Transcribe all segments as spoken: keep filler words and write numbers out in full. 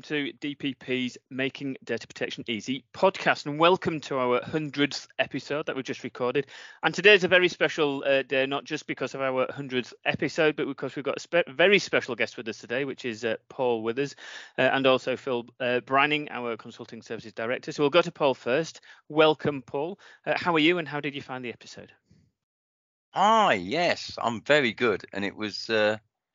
welcome to D P P's Making Data Protection Easy podcast, and welcome to our hundredth episode that we just recorded. And today is a very special uh, day, not just because of our hundredth episode, but because we've got a spe- very special guest with us today, which is uh, Paul Withers, uh, and also Phil uh, Branning, our Consulting Services Director. So we'll go to Paul first. Welcome, Paul. Uh, how are you, and how did you find the episode? Hi, yes, I'm very good, and it was uh,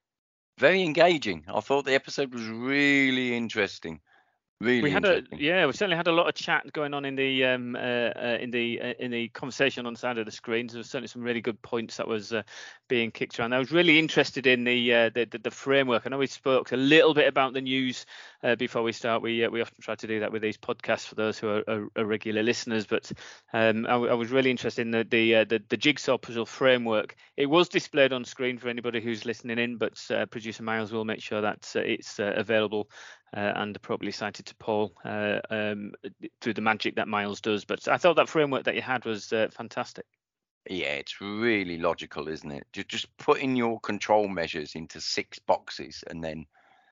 very engaging. I thought the episode was really interesting. Really we had interesting. a yeah we certainly had a lot of chat going on in the um uh, uh in the uh, in the conversation on the side of the screen. There was certainly some really good points that was uh, being kicked around. I was really interested in the, uh, the the the framework. I know we spoke a little bit about the news uh, before we start. We uh, we often try to do that with these podcasts for those who are, are, are regular listeners, but um I, I was really interested in the the, uh, the the jigsaw puzzle framework. It was displayed on screen for anybody who's listening in, but uh, producer Miles will make sure that uh, it's uh, available Uh, and appropriately cited to Paul uh, um, through the magic that Miles does. But I thought that framework that you had was uh, fantastic. Yeah, it's really logical, isn't it? You're just putting your control measures into six boxes and then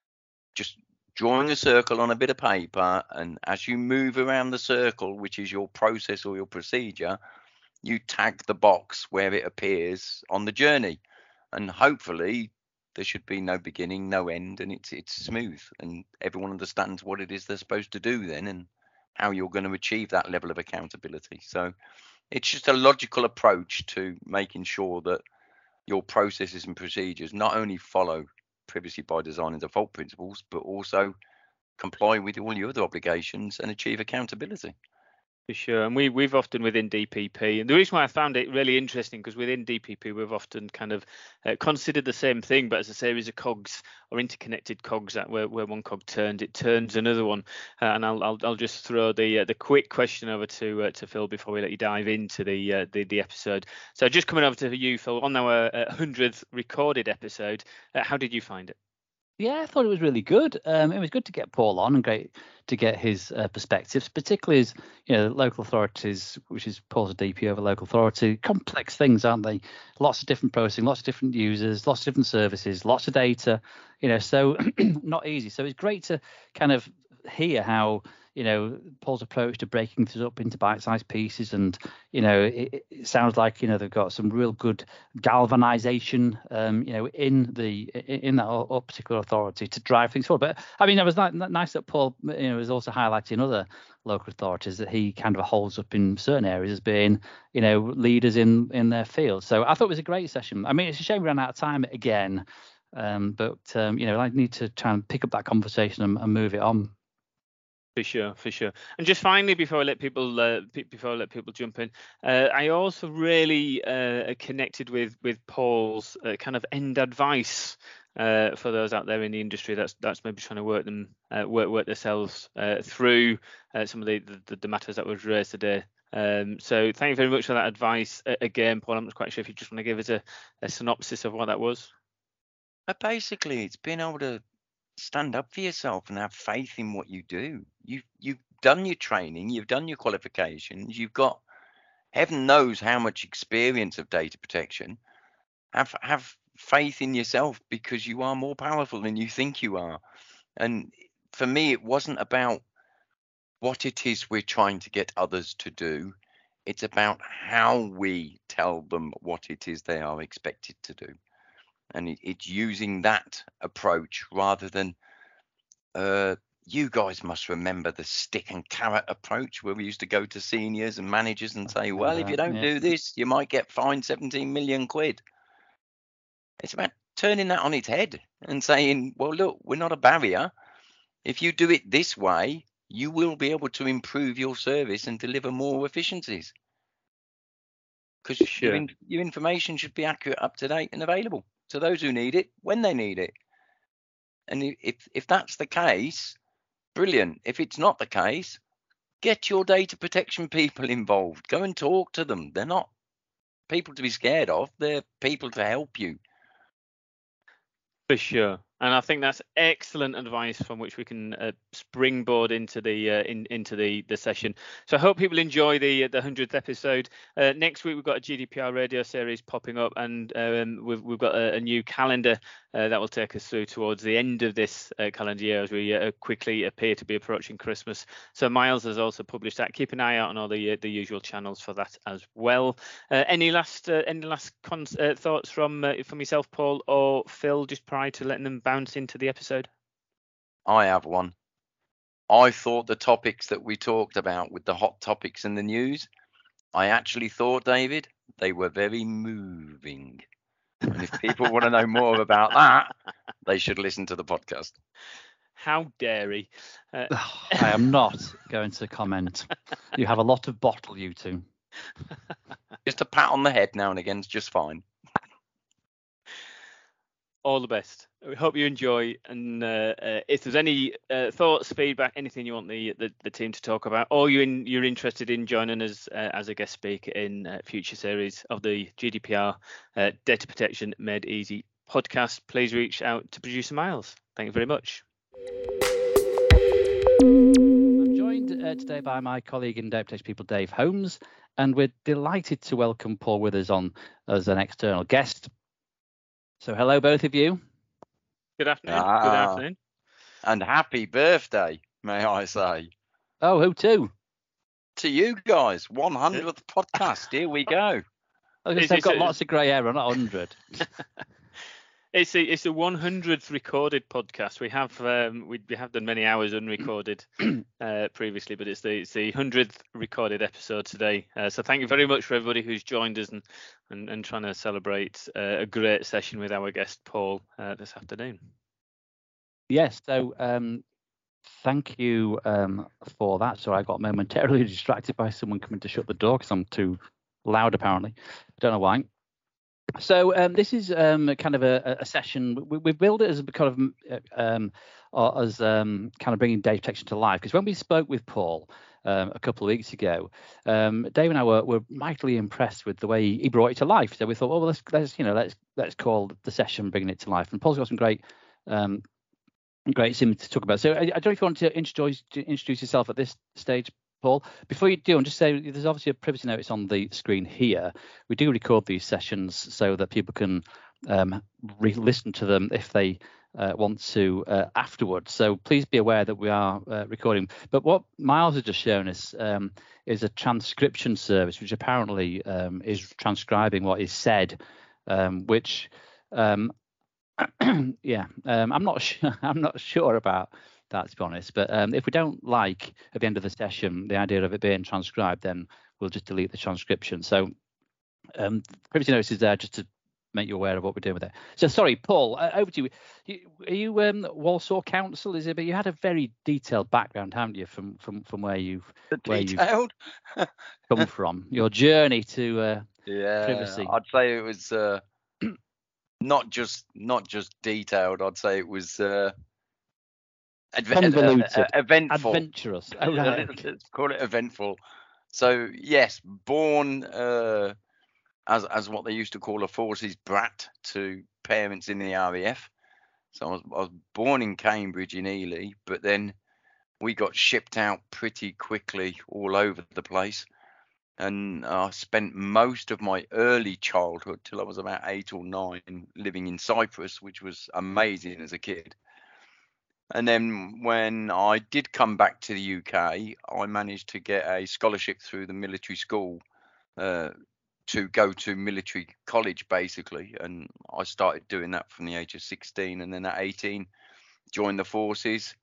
just drawing a circle on a bit of paper. And as you move around the circle, which is your process or your procedure, you tag the box where it appears on the journey. And hopefully there should be no beginning, no end, and it's it's smooth, and everyone understands what it is they're supposed to do then, and how you're going to achieve that level of accountability. So it's just a logical approach to making sure that your processes and procedures not only follow privacy by design and default principles, but also comply with all your other obligations and achieve accountability. For sure. And we, we've often within D P P, and the reason why I found it really interesting, because within D P P, we've often kind of uh, considered the same thing, but as a series of cogs or interconnected cogs, that where, where one cog turns, it turns another one. Uh, and I'll, I'll I'll just throw the uh, the quick question over to uh, to Phil before we let you dive into the, uh, the the episode. So just coming over to you, Phil, on our uh, hundredth recorded episode, uh, how did you find it? Yeah, I thought it was really good. Um, it was good to get Paul on and great to get his uh, perspectives, particularly as, you know, local authorities, which is Paul's a D P over local authority, complex things, aren't they? Lots of different processing, lots of different users, lots of different services, lots of data, you know, so not easy. So it's great to kind of hear how, you know, Paul's approach to breaking things up into bite-sized pieces, and, you know, it, it sounds like, you know, they've got some real good galvanization, um, you know, in the in that particular authority to drive things forward. But I mean, it was nice that Paul, you know, was also highlighting other local authorities that he kind of holds up in certain areas as being, you know, leaders in in their field. So I thought it was a great session. I mean, it's a shame we ran out of time again, um, but um, you know, I need to try and pick up that conversation and, and move it on. For sure, for sure. And just finally, before I let people uh, before I let people jump in, uh, I also really uh, connected with with Paul's uh, kind of end advice uh, for those out there in the industry that's that's maybe trying to work them uh, work work themselves uh, through uh, some of the, the the matters that was raised today. Um, so thank you very much for that advice. Uh, again, Paul, I'm not quite sure if you just want to give us a, a synopsis of what that was. But basically, it's being able to stand up for yourself and have faith in what you do. You you've done your training, you've done your qualifications, you've got heaven knows how much experience of data protection. Have have faith in yourself, because you are more powerful than you think you are. And for me, it wasn't about what it is we're trying to get others to do. It's about how we tell them what it is they are expected to do. And it, it's using that approach rather than uh, you guys must remember the stick and carrot approach, where we used to go to seniors and managers and say, well, if you don't yeah. do this, you might get fined seventeen million quid. It's about turning that on its head and saying, well, look, we're not a barrier. If you do it this way, you will be able to improve your service and deliver more efficiencies. Because Sure. your, in, your information should be accurate, up to date, and available to those who need it when they need it. And if if that's the case, brilliant. If it's not the case, get your data protection people involved. Go and talk to them. They're not people to be scared of. They're people to help you. For sure. And I think that's excellent advice from which we can uh, springboard into the uh, in, into the the session. So I hope people enjoy the the hundredth episode. Uh, next week we've got a G D P R radio series popping up, and um, we've we've got a, a new calendar Uh, that will take us through towards the end of this uh, calendar year as we uh, quickly appear to be approaching Christmas. So Miles has also published that. Keep an eye out on all the uh, the usual channels for that as well. Uh, any last uh, any last cons- uh, thoughts from uh, from yourself, Paul or Phil, just prior to letting them bounce into the episode? I have one. I thought the topics that we talked about with the hot topics in the news, I actually thought, David, they were very moving. And if people want to know more about that, they should listen to the podcast. How dare he? Uh, I am not going to comment. You have a lot of bottle, you two. Just a pat on the head now and again is just fine. All the best. We hope you enjoy. And uh, uh, if there's any uh, thoughts, feedback, anything you want the, the, the team to talk about, or you're, in, you're interested in joining us uh, as a guest speaker in uh, future series of the G D P R uh, Data Protection Made Easy podcast, please reach out to producer Miles. Thank you very much. I'm joined uh, today by my colleague in Data Protection People, Dave Holmes, and we're delighted to welcome Paul Withers on as an external guest. So hello, both of you. Good afternoon. Ah, Good afternoon. And happy birthday, may I say. Oh, who to? To you guys, one hundredth podcast. Here we go. I was gonna Is say, I've this got a- lots of grey hair, I'm not one hundred. It's the it's the one hundredth recorded podcast. We have um, we, we have done many hours unrecorded uh, previously, but it's the it's the hundredth recorded episode today. Uh, so thank you very much for everybody who's joined us and and, and trying to celebrate uh, a great session with our guest Paul uh, this afternoon. Yes, so um, thank you um, for that. So I got momentarily distracted by someone coming to shut the door because I'm too loud, apparently. Don't know why. So um, this is um, kind of a, a session. We, we've built it as a kind of um, uh, as um, kind of bringing data protection to life. Because when we spoke with Paul um, a couple of weeks ago, um, Dave and I were, were mightily impressed with the way he brought it to life. So we thought, well, let's let's you know let's let's call the session bringing it to life. And Paul's got some great um, great things to talk about. So I, I don't know if you want to introduce to introduce yourself at this stage, Paul. Before you do, and just say there's obviously a privacy notice on the screen here. We do record these sessions so that people can um, re-listen to them if they uh, want to uh, afterwards. So please be aware that we are uh, recording. But what Miles has just shown us um, is a transcription service, which apparently um, is transcribing what is said, um, which um, yeah, um, I'm not sure. I'm not sure about that, to be honest. But um, if we don't like at the end of the session the idea of it being transcribed, then we'll just delete the transcription. So um, privacy notice is there just to make you aware of what we're doing with it. So sorry, Paul, uh, over to you. you are you um, Walsall Council? Is it? But you had a very detailed background, haven't you, from from from where you've where you've Detailed? come from, your journey to uh, Yeah, privacy. I'd say it was uh, not just not just detailed. I'd say it was uh, adve- Convoluted. uh, uh, eventful. adventurous. Oh, right. Let's call it eventful. So yes, born uh, as as what they used to call a forces brat to parents in the R A F. So I was, I was born in Cambridge in Ely, but then we got shipped out pretty quickly all over the place. And I spent most of my early childhood till I was about eight or nine living in Cyprus, which was amazing as a kid. And then when I did come back to the U K, I managed to get a scholarship through the military school uh, to go to military college, basically. And I started doing that from the age of sixteen. And then at eighteen, joined the forces.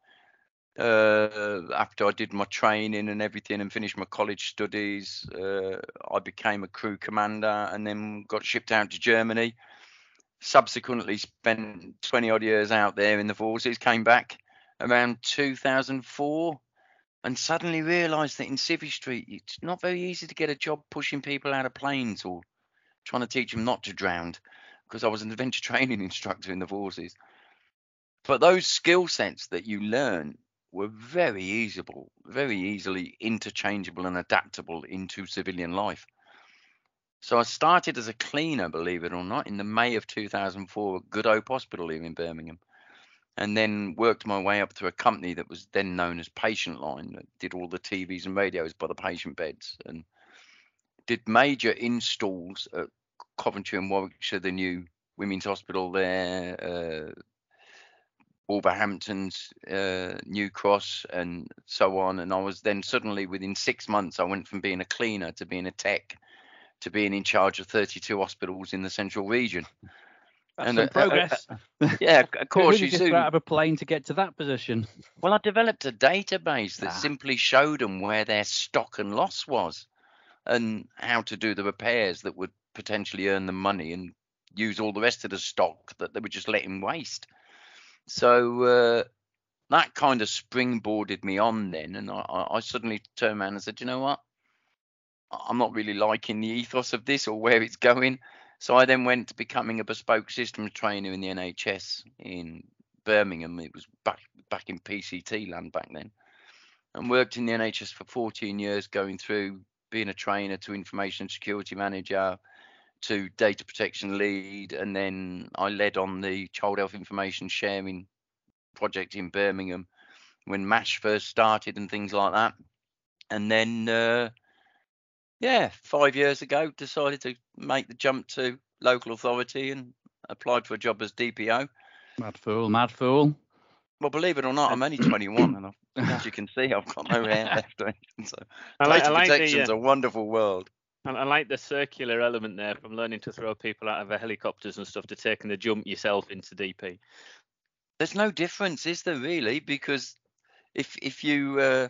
Uh, after I did my training and everything and finished my college studies, uh, I became a crew commander and then got shipped out to Germany. Subsequently spent twenty odd years out there in the forces, came back around two thousand four and suddenly realised that in Civvy Street it's not very easy to get a job pushing people out of planes or trying to teach them not to drown, because I was an adventure training instructor in the forces. But those skill sets that you learn were very easable, very easily interchangeable and adaptable into civilian life. So I started as a cleaner, believe it or not, in the May of two thousand four at Good Hope Hospital here in Birmingham, and then worked my way up through a company that was then known as Patient Line, that did all the T Vs and radios by the patient beds, and did major installs at Coventry and Warwickshire, the new Women's Hospital there, uh, Wolverhampton's, uh, New Cross, and so on. And I was then suddenly, within six months, I went from being a cleaner to being a tech to being in charge of thirty-two hospitals in the central region. That's and some uh, progress. Uh, uh, yeah, of course. Who you did you soon, throw out of a plane to get to that position? Well, I developed a database that Ah. simply showed them where their stock and loss was and how to do the repairs that would potentially earn them money and use all the rest of the stock that they were just letting waste. So uh, that kind of springboarded me on then. And I, I suddenly turned around and said, you know what? I'm not really liking the ethos of this or where it's going. So I then went to becoming a bespoke systems trainer in the N H S in Birmingham. It was back back in P C T land back then, and worked in the N H S for fourteen years, going through being a trainer to information security manager to data protection lead, and then I led on the child health information sharing project in Birmingham when MASH first started and things like that. And then uh, yeah, five years ago, decided to make the jump to local authority and applied for a job as D P O. Mad fool, mad fool. Well, believe it or not, I'm only twenty-one, and I've, as you can see, I've got no hair left. So I like, data I like protection's the, uh, a wonderful world. I, I like the circular element there, from learning to throw people out of the helicopters and stuff to taking the jump yourself into D P. There's no difference, is there really? Because if if you uh,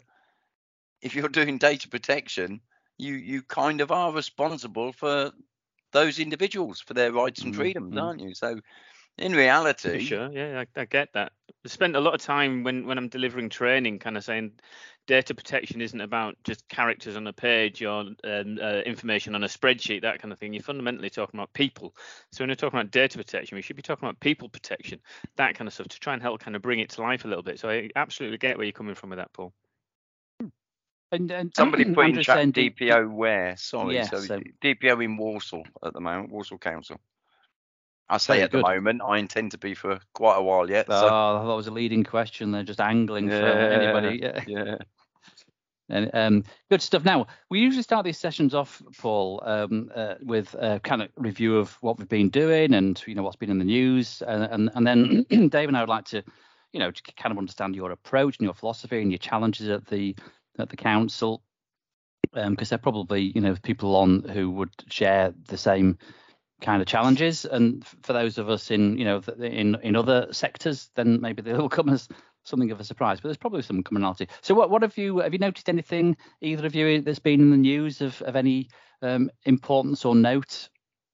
if you're doing data protection, you you kind of are responsible for those individuals, for their rights and freedoms, Mm-hmm. aren't you? So in reality, sure, yeah, I, I get that. I spent a lot of time when when I'm delivering training, kind of saying data protection isn't about just characters on a page or um, uh, information on a spreadsheet, that kind of thing. You're fundamentally talking about people. So when we're talking about data protection, we should be talking about people protection, that kind of stuff, to try and help kind of bring it to life a little bit. So I absolutely get where you're coming from with that, Paul. And, and somebody put in Andrew's chat saying, D P O where? Sorry, yeah, so, so D P O in Walsall at the moment, Walsall Council. I say very at good. the moment, I intend to be for quite a while yet. Oh, So. I thought it was a leading question. They're just angling Yeah, for anybody. Yeah. yeah. And um, good stuff. Now, we usually start these sessions off, Paul, um, uh, with a kind of review of what we've been doing and, you know, what's been in the news. And, and, and then Dave and I would like to, you know, to kind of understand your approach and your philosophy and your challenges at the at the council, because um, there are probably, you know, people on who would share the same kind of challenges. And for those of us in, you know, in in other sectors, then maybe they'll come as something of a surprise, but there's probably some commonality. So what what have you have you noticed anything, either of you, that's been in the news of, of any um, importance or note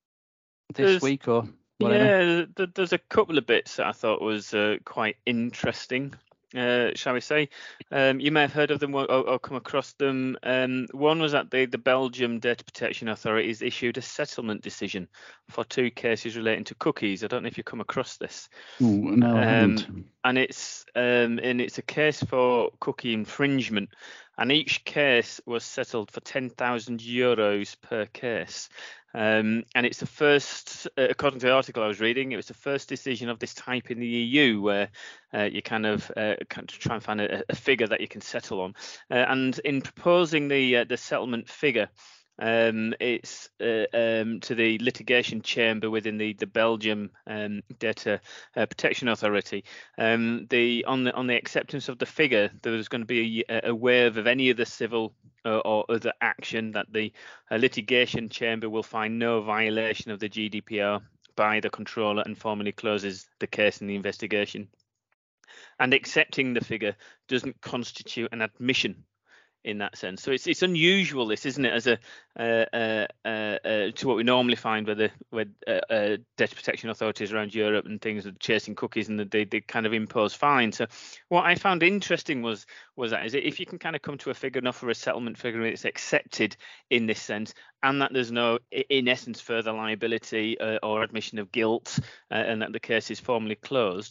this There's, week or whatever? Yeah, th- there's a couple of bits that I thought was uh, quite interesting, uh, shall we say. Um, you may have heard of them or, or come across them. Um, one was that the, the Belgium Data Protection Authority has issued a settlement decision for two cases relating to cookies. I don't know if you come across this. Ooh, no, I haven't. Um, and it's um, and it's a case for cookie infringement, and each case was settled for ten thousand euros per case. Um, and it's the first, uh, according to the article I was reading, it was the first decision of this type in the E U, where uh, you kind of, uh, kind of try and find a, a figure that you can settle on. Uh, and in proposing the uh, the settlement figure, Um, it's uh, um, to the litigation chamber within the the Belgium um, Data uh, Protection Authority. Um, the on the on the acceptance of the figure, there was going to be a, a waiver of any of the civil uh, or other action, that the uh, litigation chamber will find no violation of the G D P R by the controller and formally closes the case in the investigation. And accepting the figure doesn't constitute an admission in that sense. So it's it's unusual, this, isn't it, as a uh, uh, uh, uh, to what we normally find where the where uh, uh, data protection authorities around Europe and things are chasing cookies, and they they kind of impose fines. So what I found interesting was was that is if you can kind of come to a figure enough for a settlement figure that's accepted in this sense, and that there's no, in essence, further liability uh, or admission of guilt, uh, and that the case is formally closed,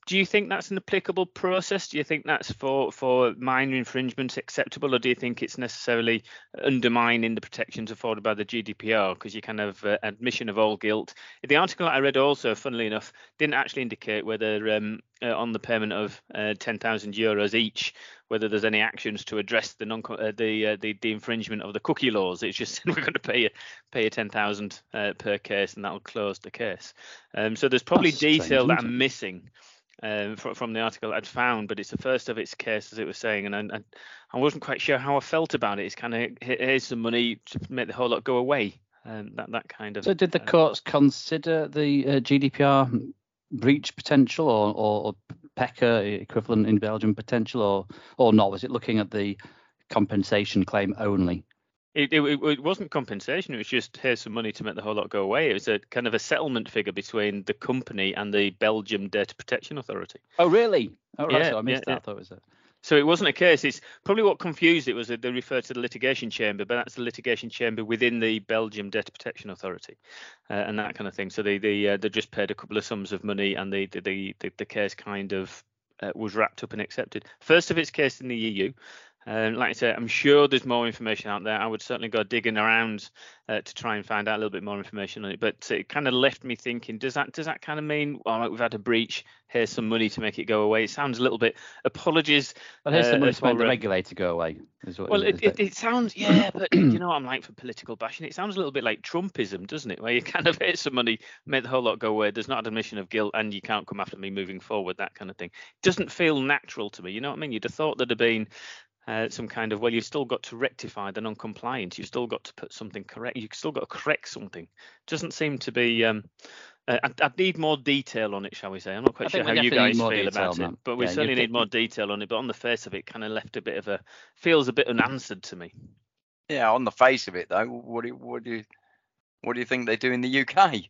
do you think that's an applicable process? Do you think that's for, for minor infringements acceptable, or do you think it's necessarily undermining the protections afforded by the G D P R because you kind of uh, admission of all guilt? The article I read also, funnily enough, didn't actually indicate whether um, uh, on the payment of uh, ten thousand euros each, whether there's any actions to address the non uh, the, uh, the the infringement of the cookie laws. It's just we're going to pay you pay you ten thousand uh, per case, and that'll close the case. Um, so there's probably That's detail strange, that isn't I'm it? missing um, from, from the article I'd found, but it's the first of its case, as it was saying, and I, I, I wasn't quite sure how I felt about it. It's kind of here's some money to make the whole lot go away, um, that that kind of. So did the uh, courts consider the uh, G D P R breach potential, or, or, or P E C A equivalent in Belgium potential, or or not? Was it looking at the compensation claim only? It, it, it wasn't compensation. It was just here's some money to make the whole lot go away. It was a kind of a settlement figure between the company and the Belgium Data Protection Authority. Oh, really? Oh, right. Yeah, So I missed yeah, that. yeah. I thought it was a. So it wasn't a case. It's probably what confused it was that they referred to the litigation chamber, but that's the litigation chamber within the Belgium Data Protection Authority, uh, and that kind of thing. So they they uh, they just paid a couple of sums of money, and the the the, the, the case kind of uh, was wrapped up and accepted. First of its case in the E U. Um, like I said, I'm sure there's more information out there. I would certainly go digging around uh, to try and find out a little bit more information on it. But it kind of left me thinking, does that does that kind of mean, all right, we've had a breach, here's some money to make it go away? It sounds a little bit, apologies. But here's the uh, money to make for, the uh, regulator go away. Is what, Well, is, it, is it, that- it sounds, yeah, but you know what I'm like for political bashing? It sounds a little bit like Trumpism, doesn't it? Where you kind of hit some money, make the whole lot go away. There's not an admission of guilt, and you can't come after me moving forward, that kind of thing. Doesn't feel natural to me. You know what I mean? You'd have thought there'd have been uh, some kind of, well, you've still got to rectify the non-compliance. You've still got to put something correct. You've still got to correct something. Doesn't seem to be. Um, uh, I, I need more detail on it, shall we say? I'm not quite I sure think how we you definitely need guys more feel detail about on it, that. but we Yeah, certainly you've need got- more detail on it. But on the face of it, kind of left a bit of a feels a bit unanswered to me. Yeah, on the face of it though, what do you, what do you what do you think they do in the U K?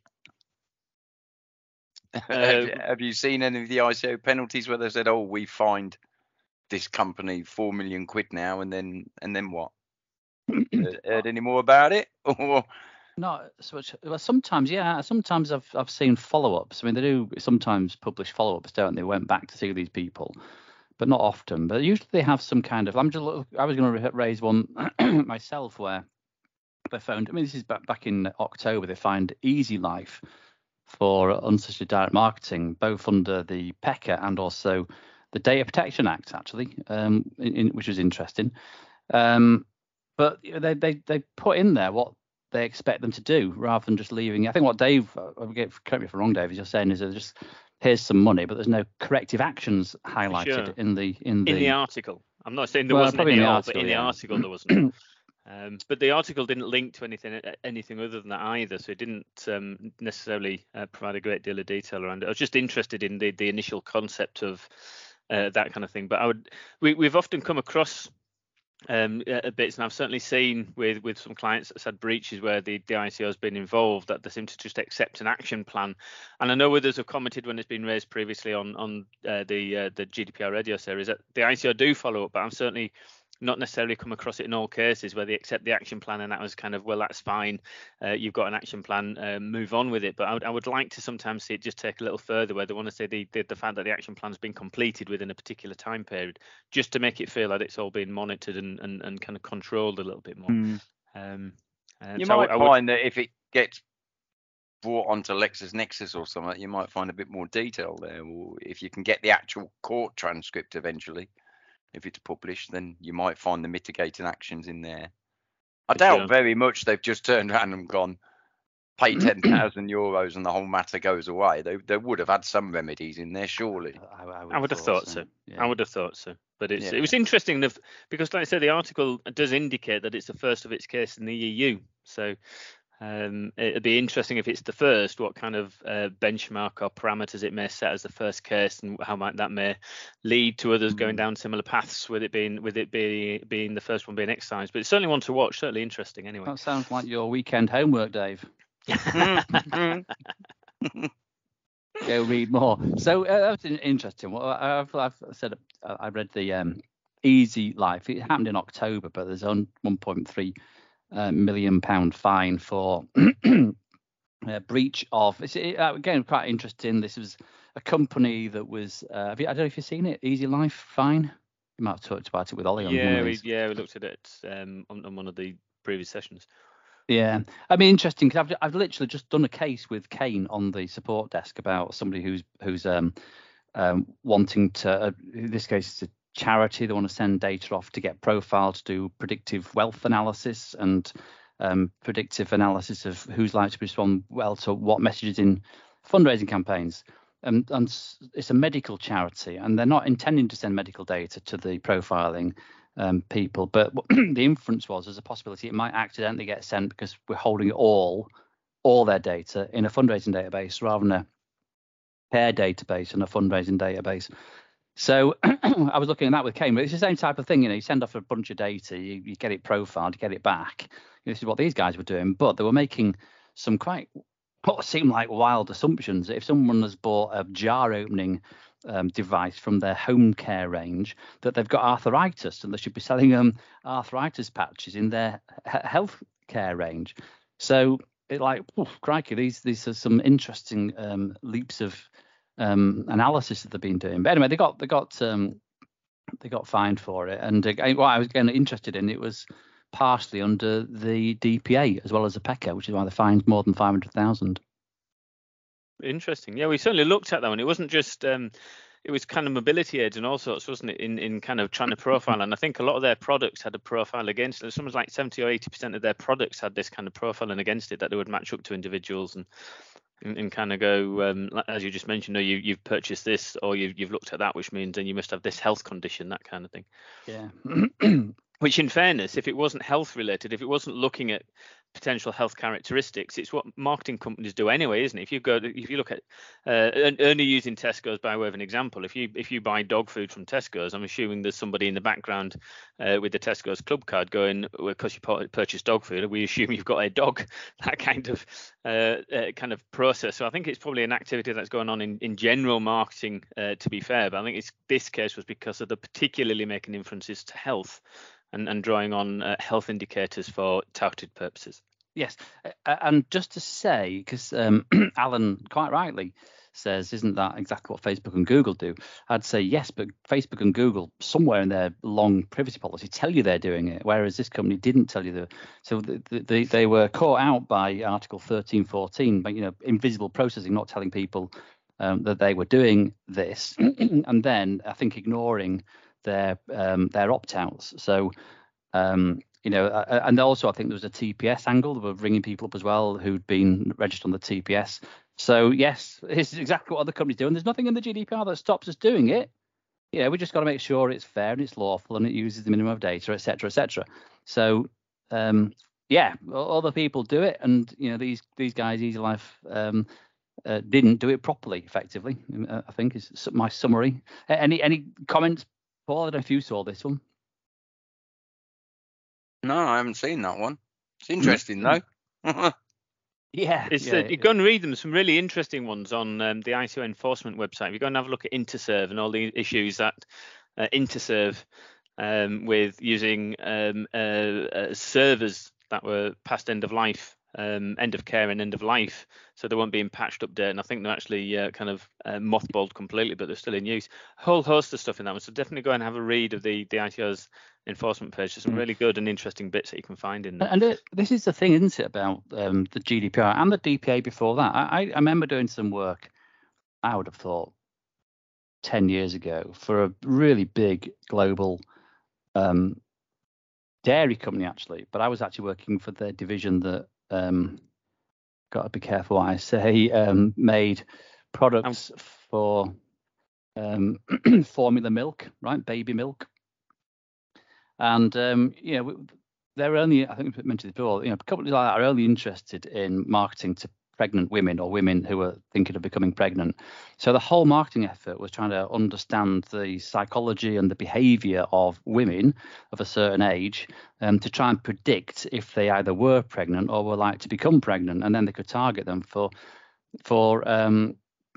have, you- have you seen any of the I C O penalties where they said, "Oh, we fined this company four million quid now," and then and then what? heard, heard any more about it? Or Not so much. Well, sometimes, yeah. Sometimes I've I've seen follow-ups. I mean, they do sometimes publish follow-ups, don't they? Went back to see these people, but not often. But usually they have some kind of. I'm just. I was going to raise one myself where they found. I mean, this is back back in October. They find Easy Life for unsolicited direct marketing, both under the P E C A and also the Data Protection Act, actually, um, in, in, which was interesting. Um, but they they they put in there what they expect them to do rather than just leaving. I think what Dave, uh, correct me if I'm wrong, Dave, is you're saying is that just here's some money, but there's no corrective actions highlighted Sure. in the in the in the article. I'm not saying there Well, wasn't probably any in the at all, article, but in yeah. the article there wasn't. Um, but the article didn't link to anything anything other than that either, so it didn't um, necessarily uh, provide a great deal of detail around it. I was just interested in the, the initial concept of uh, that kind of thing. But I would we, we've often come across um uh, bits, and I've certainly seen with with some clients that's had breaches where the, the I C O has been involved, that they seem to just accept an action plan. And I know others have commented when it's been raised previously on on uh, the uh, the G D P R radio series that the I C O do follow up, but I'm certainly not necessarily come across it in all cases where they accept the action plan and that was kind of, well, that's fine, uh, you've got an action plan, uh, move on with it. But I would, I would like to sometimes see it just take a little further, where they want to say the, the, the fact that the action plan's been completed within a particular time period, just to make it feel like it's all being monitored and, and, and kind of controlled a little bit more. Mm. Um, uh, you so might I, I would, find that if it gets brought onto LexisNexis or something, you might find a bit more detail there. Or if you can get the actual court transcript eventually, if it's published, then you might find the mitigating actions in there. I For doubt sure. very much they've just turned around and gone, pay ten thousand euros and the whole matter goes away. They they would have had some remedies in there, surely. I, I would, I would have thought so. Yeah. I would have thought so. But it's Yeah. it was interesting enough because, like I said, the article does indicate that it's the first of its case in the E U. So um, it'd be interesting if it's the first, what kind of uh, benchmark or parameters it may set as the first case, and how might that may lead to others going Mm. down similar paths with it being with it being being the first one being excised. But it's certainly one to watch. Certainly interesting. Anyway. That sounds like your weekend homework, Dave. Go read more. So uh, that's in- interesting. Well, I've, I've said uh, I read the um, Easy Life. It happened in October, but there's a one point three uh, million pound fine for uh, breach of. It's, it, uh, again, quite interesting. This was a company that was. Uh, have you, I don't know if you've seen it. Easy Life, Fine. You might have talked about it with Ollie. On one Yeah, of we these. yeah we looked at it um, on, on one of the previous sessions. Yeah, I mean, interesting because I've I've literally just done a case with Kane on the support desk about somebody who's who's um, um wanting to. Uh, in this case, it's a charity. They want to send data off to get profiled to do predictive wealth analysis and um, predictive analysis of who's likely to respond well to what messages in fundraising campaigns. And, and it's a medical charity, and they're not intending to send medical data to the profiling um, people. But the inference was there's a possibility it might accidentally get sent because we're holding all all their data in a fundraising database rather than a care database and a fundraising database. So I was looking at that with Kane, but it's the same type of thing. You know, you send off a bunch of data, you, you get it profiled, you get it back. This is what these guys were doing, but they were making some quite what seemed like wild assumptions. If someone has bought a jar opening um, device from their home care range, that they've got arthritis and they should be selling them arthritis patches in their he- health care range. So it like, oof, crikey, these these are some interesting um, leaps of um, analysis that they've been doing. But anyway, they got they got um, they got fined for it. And uh, what I was again interested in, it was partially under the D P A as well as the P E C A, which is why they fined more than five hundred thousand. Interesting. Yeah, we certainly looked at that one. It wasn't just um, it was kind of mobility aids and all sorts, wasn't it? In in kind of trying to profile, and I think a lot of their products had a profile against it. Something like seventy or eighty percent of their products had this kind of profiling against it that they would match up to individuals and and, and kind of go um, as you just mentioned. No, you you've purchased this or you've you've looked at that, which means then you must have this health condition, that kind of thing. Yeah. Which, in fairness, if it wasn't health related, if it wasn't looking at potential health characteristics, it's what marketing companies do anyway, isn't it? If you go, to, if you look at, uh, only using Tesco's by way of an example, if you if you buy dog food from Tesco's, I'm assuming there's somebody in the background uh, with the Tesco's club card going, because well, you purchased dog food, we assume you've got a dog. That kind of uh, uh, kind of process. So I think it's probably an activity that's going on in in general marketing, uh, to be fair. But I think it's this case was because of the particularly making inferences to health. And, and drawing on uh, health indicators for touted purposes. Yes, uh, and just to say, because um, Alan quite rightly says, isn't that exactly what Facebook and Google do? I'd say yes, but Facebook and Google, somewhere in their long privacy policy, tell you they're doing it, whereas this company didn't tell you. The, so the, the, they, they were caught out by Article thirteen fourteen, but you know, invisible processing, not telling people um, that they were doing this, and then I think ignoring their um, their opt-outs. So, um, you know, uh, and also I think there was a T P S angle. They were ringing people up as well who'd been registered on the T P S. So yes, it's exactly what other companies do, and there's nothing in the G D P R that stops us doing it. You know, we just got to make sure it's fair and it's lawful and it uses the minimum of data, et cetera, et cetera. So, um, yeah, other people do it, and you know, these these guys, Easy Life, um, uh, didn't do it properly, effectively. Uh, I think is my summary. Any any comments? Paul, I don't know if you saw this one. No, I haven't seen that one. It's interesting though. yeah, it's yeah, uh, you go and read them. Some really interesting ones on um, the I C O enforcement website. If you go and have a look at Interserve and all the issues that uh, Interserve um, with using um, uh, uh, servers that were past end of life. Um, end of care and end of life, so they weren't being patched update, and I think they're actually uh, kind of uh, mothballed completely, but they're still in use. A whole host of stuff in that one, so definitely go and have a read of the the I T O's enforcement page. There's some really good and interesting bits that you can find in there. And it, this is the thing, isn't it, about um, the G D P R and the D P A before that. I, I remember doing some work, I would have thought, ten years ago for a really big global um, dairy company, actually, but I was actually working for the division that um got to be careful what I say um made products um, for um formula milk, right, baby milk, and um you know, they're only, I think I mentioned this before, you know, companies like that are only interested in marketing to pregnant women or women who are thinking of becoming pregnant. So the whole marketing effort was trying to understand the psychology and the behavior of women of a certain age, um, to try and predict if they either were pregnant or were like to become pregnant, and then they could target them for for um,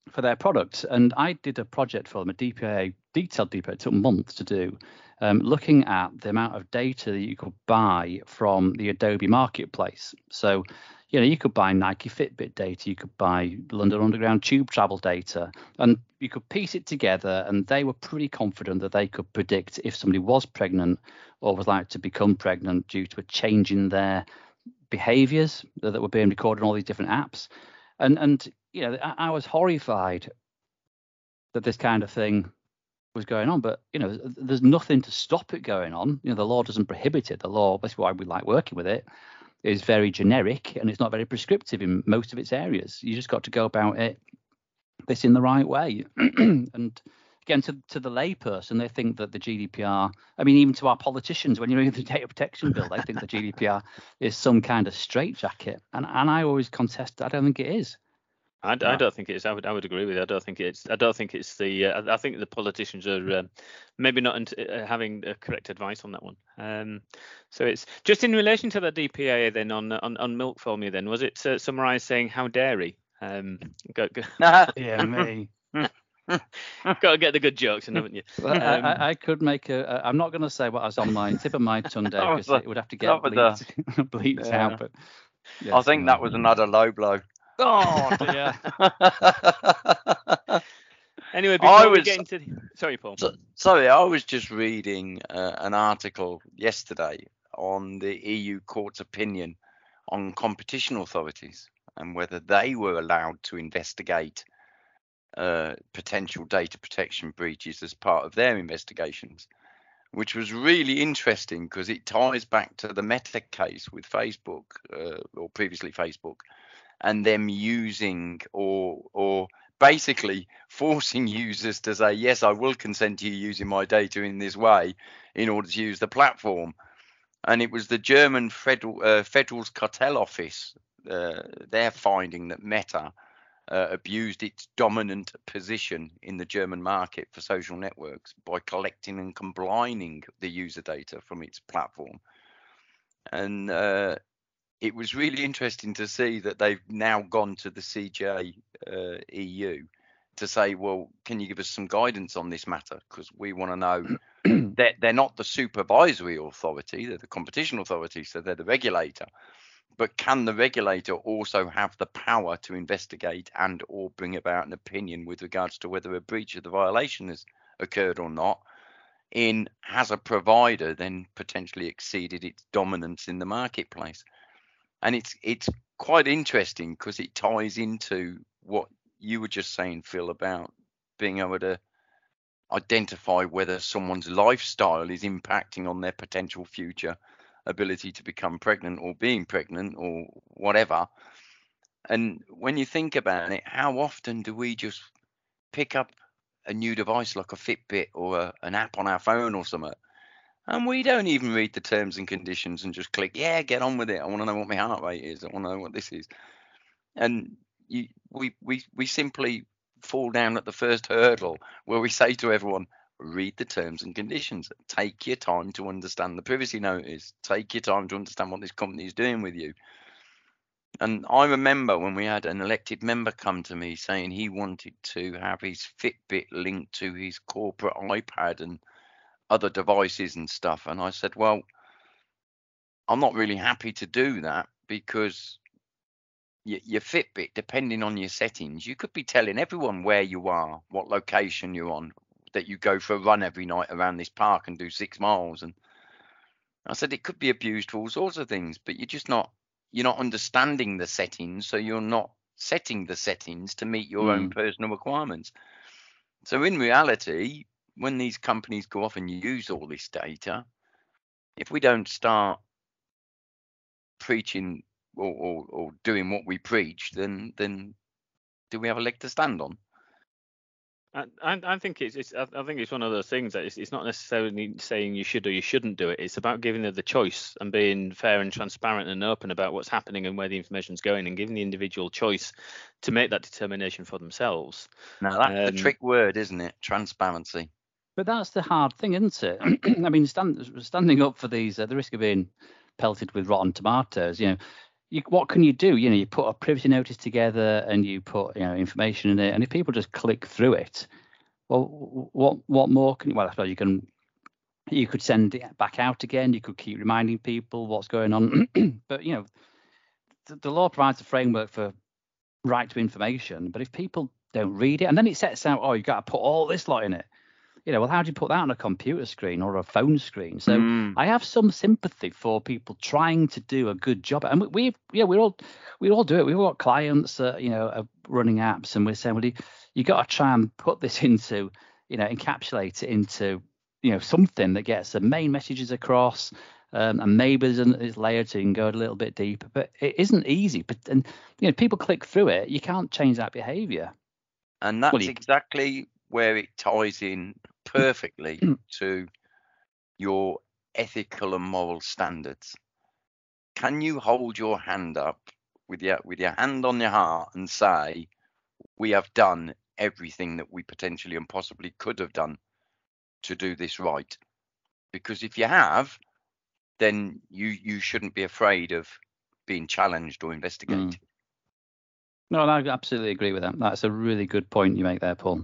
for their product. And I did a project for them, a D P A, detailed D P A, it took months to do, um, looking at the amount of data that you could buy from the Adobe Marketplace. So, you know, you could buy Nike Fitbit data, you could buy London Underground tube travel data, and you could piece it together, and they were pretty confident that they could predict if somebody was pregnant or was likely to become pregnant due to a change in their behaviors that, that were being recorded in all these different apps. And, and you know, I, I was horrified that this kind of thing was going on, but you know, there's nothing to stop it going on. You know, the law doesn't prohibit it. The law, that's why we like working with it, is very generic, and it's not very prescriptive in most of its areas. You just got to go about it this in the right way. And again, to, to the layperson, they think that the G D P R, I mean, even to our politicians, when you read the data protection bill, they think the G D P R is some kind of straitjacket. And and I always contest, I don't think it is. I, I don't think it is. I would I would agree with you. I don't think it's. I don't think it's the. Uh, I think the politicians are um, maybe not uh, having uh, correct advice on that one. Um, so it's just in relation to the D P A then on on, on milk formula. Then was it uh, summarised saying how dairy? Um, go, go. Yeah, me. Got to get the good jokes, haven't you? Well, um, I, I could make a. I'm not going to say what was on my tip of my tongue there because it would have to get bleeped, bleeped yeah. out. But yes, I think that was another low blow. Oh dear. Anyway, before I was, we get into sorry, Paul. So, sorry, I was just reading uh, an article yesterday on the E U court's opinion on competition authorities and whether they were allowed to investigate uh, potential data protection breaches as part of their investigations, which was really interesting because it ties back to the Meta case with Facebook, uh, or previously Facebook, and them using or or basically forcing users to say, yes, I will consent to you using my data in this way in order to use the platform. And it was the German Federal uh, Federal's Cartel Office, uh, they're finding that Meta uh, abused its dominant position in the German market for social networks by collecting and combining the user data from its platform. And uh, it was really interesting to see that they've now gone to the C J uh, E U to say, well, can you give us some guidance on this matter? Because we want to know that they're not the supervisory authority, they're the competition authority, so they're the regulator. But can the regulator also have the power to investigate and or bring about an opinion with regards to whether a breach of the violation has occurred or not? In has a provider then potentially exceeded its dominance in the marketplace? And it's it's quite interesting because it ties into what you were just saying, Phil, about being able to identify whether someone's lifestyle is impacting on their potential future ability to become pregnant or being pregnant or whatever. And when you think about it, how often do we just pick up a new device like a Fitbit or a, an app on our phone or something, and we don't even read the terms and conditions and just click, yeah, get on with it. I want to know what my heart rate is. I want to know what this is. And you, we, we, we simply fall down at the first hurdle where we say to everyone, read the terms and conditions. Take your time to understand the privacy notice. Take your time to understand what this company is doing with you. And I remember when we had an elected member come to me saying he wanted to have his Fitbit linked to his corporate iPad and other devices and stuff. And I said, well, I'm not really happy to do that because your, your Fitbit, depending on your settings, you could be telling everyone where you are, what location you're on, that you go for a run every night around this park and do six miles. And I said, it could be abused for all sorts of things, but you're just not, you're not understanding the settings. So you're not setting the settings to meet your mm. own personal requirements. So in reality, when these companies go off and use all this data, if we don't start preaching or, or, or doing what we preach, then then do we have a leg to stand on? I, I think it's, it's I think it's one of those things that it's, it's not necessarily saying you should or you shouldn't do it. It's about giving them the choice and being fair and transparent and open about what's happening and where the information's going, and giving the individual choice to make that determination for themselves. Now that's um, the trick word, isn't it? Transparency. But that's the hard thing, isn't it? I mean, stand, standing up for these, uh, the risk of being pelted with rotten tomatoes, you know, you, what can you do? You know, you put a privacy notice together and you put, you know, information in it, and if people just click through it, well, what what more can you? Well, I suppose you can. You could send it back out again. You could keep reminding people what's going on. But you know, the, the law provides a framework for right to information. But if people don't read it, and then it sets out, oh, you got to put all this lot in it. You know, well, how do you put that on a computer screen or a phone screen? So Mm. I have some sympathy for people trying to do a good job, and we, we yeah, we all we all do it. We've got clients that you know are running apps, and we're saying, well, you, you got to try and put this into, you know, encapsulate it into, you know, something that gets the main messages across, um, and maybe there's, an, there's layered so you can go a little bit deeper. But it isn't easy. But and you know, people click through it. You can't change that behaviour. And that's Well, you- exactly where it ties in perfectly to your ethical and moral standards. Can you hold your hand up with your with your hand on your heart and say, we have done everything that we potentially and possibly could have done to do this right? Because if you have, then you you shouldn't be afraid of being challenged or investigated. Mm. No, I absolutely agree with that. That's a really good point you make there, Paul.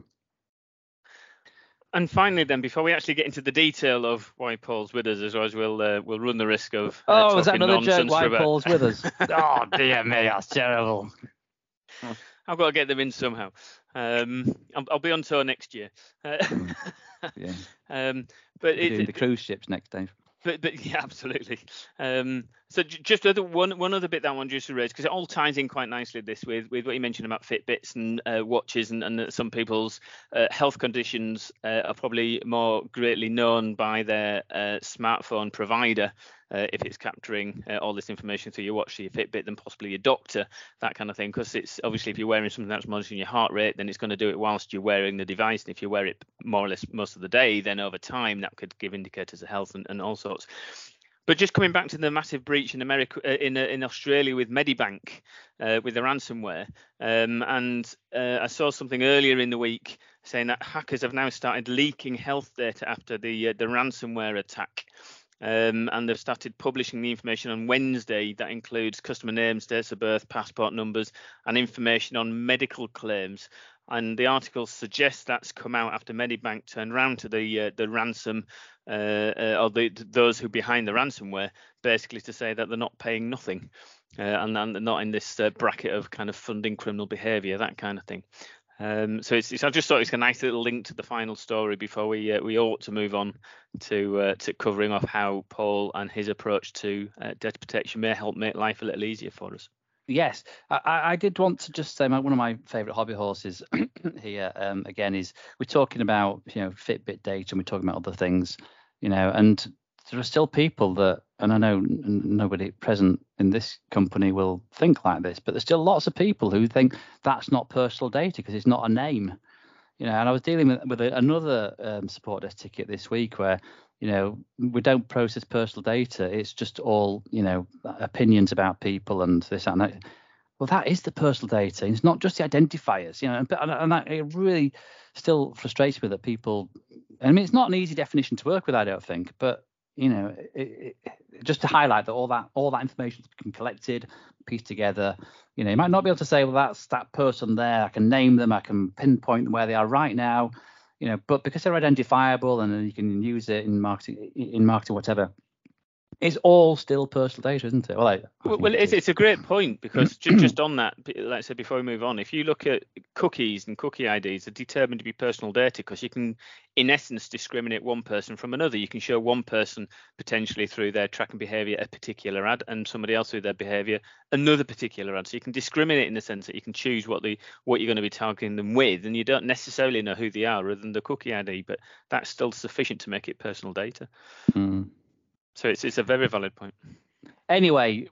And finally, then, before we actually get into the detail of why Paul's with us, as well as we'll uh, we'll run the risk of uh, Oh, is that talking another joke? nonsense Why for about- Paul's with us? Oh dear me, that's terrible. I've got to get them in somehow. Um, I'll, I'll be on tour next year. Uh, Yeah. um, but We're doing it, the cruise ships next, Dave. But, but yeah, absolutely. Um, so j- just other one one other bit that I want just to raise, because it all ties in quite nicely this with with what you mentioned about Fitbits and uh, watches, and, and that some people's uh, health conditions uh, are probably more greatly known by their uh, smartphone provider, uh, if it's capturing uh, all this information through your watch, so your Fitbit, than possibly your doctor, that kind of thing. Because it's obviously, if you're wearing something that's monitoring your heart rate, then it's going to do it whilst you're wearing the device. And if you wear it more or less most of the day, then over time that could give indicators of health and, and all sorts. But just coming back to the massive breach in America, uh, in uh, in Australia with Medibank, uh, with the ransomware, um, and uh, I saw something earlier in the week saying that hackers have now started leaking health data after the uh, the ransomware attack. Um, and they've started publishing the information on Wednesday that includes customer names, dates of birth, passport numbers, and information on medical claims. And the article suggests that's come out after Medibank turned around to the uh, the ransom uh, uh, or the, those who are behind the ransomware, basically to say that they're not paying nothing, uh, and, and they're not in this uh, bracket of kind of funding criminal behaviour, that kind of thing. Um, so it's, it's, I just thought it's a nice little link to the final story before we uh, we ought to move on to uh, to covering off how Paul and his approach to uh, data protection may help make life a little easier for us. Yes, I, I did want to just say my, one of my favourite hobby horses here um, again is we're talking about, you know, Fitbit data, and we're talking about other things, you know, and there are still people that, and I know n- nobody present in this company will think like this, but there's still lots of people who think that's not personal data because it's not a name, you know. And I was dealing with, with a, another um, support desk ticket this week where, you know, we don't process personal data. It's just all, you know, opinions about people and this and that. Well, that is the personal data. It's not just the identifiers, you know, and, and, and that, it really still frustrates me that people, I mean, it's not an easy definition to work with, I don't think, but, you know, it, it, just to highlight that all that all that information's been collected, pieced together. You know, you might not be able to say, well, that's that person there. I can name them. I can pinpoint where they are right now. You know, but because they're identifiable and then you can use it in marketing, in marketing, whatever, it's all still personal data, isn't it? Well, I, I Well, think well it it's, is. it's a great point, because ju- just on that, like I said before we move on, if you look at cookies and cookie I Ds, are determined to be personal data because you can, in essence, discriminate one person from another. You can show one person potentially through their tracking behavior a particular ad, and somebody else through their behavior another particular ad. So you can discriminate in the sense that you can choose what the what you're going to be targeting them with, and you don't necessarily know who they are other than the cookie I D, but that's still sufficient to make it personal data. Mm. So it's it's a very valid point. Anyway,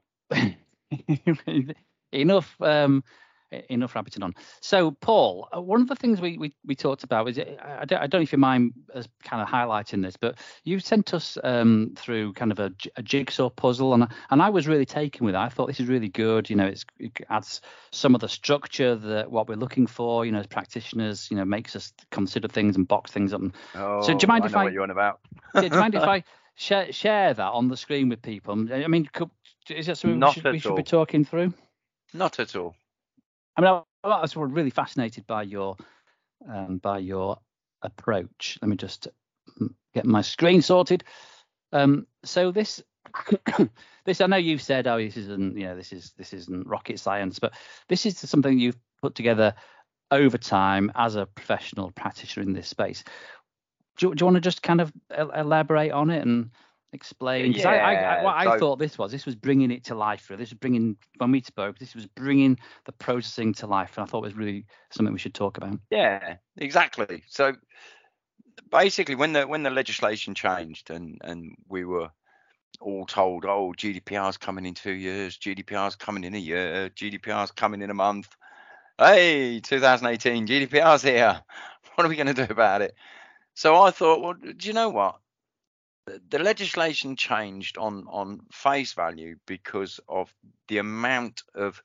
enough um, enough rabbiting on. So, Paul, uh, one of the things we, we, we talked about is, I, I, don't, I don't know if you mind as kind of highlighting this, but you sent us um, through kind of a, a jigsaw puzzle, and and I was really taken with it. I thought this is really good. You know, it's, it adds some of the structure that what we're looking for, you know, as practitioners, you know, makes us consider things and box things up. Oh, so do you mind I if know I, what you're on about. yeah, do you mind if I share, share that on the screen with people? I mean, could, Is that something we Not should, we at should be all. talking through? Not at all. I mean, I, I was really fascinated by your um, by your approach. Let me just get my screen sorted. Um, so this this I know you've said, oh, this isn't you know this is this isn't rocket science, but this is something you've put together over time as a professional practitioner in this space. Do, do you want to just kind of elaborate on it and explain? Because Yeah, I, I, I, what I so- thought this was, this was bringing it to life. Really. This was bringing, when we spoke, this was bringing the processing to life. And I thought it was really something we should talk about. Yeah, exactly. So basically, when the when the legislation changed and and we were all told, oh, G D P R's coming in two years, G D P R's coming in a year, G D P R's coming in a month. Hey, two thousand eighteen, G D P R's here. What are we going to do about it? So I thought, well, do you know what? The, the legislation changed on on face value because of the amount of,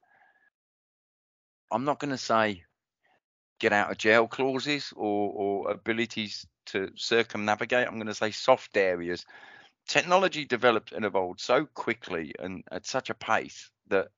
I'm not going to say get out of jail clauses or, or abilities to circumnavigate. I'm going to say soft areas. Technology developed and evolved so quickly and at such a pace that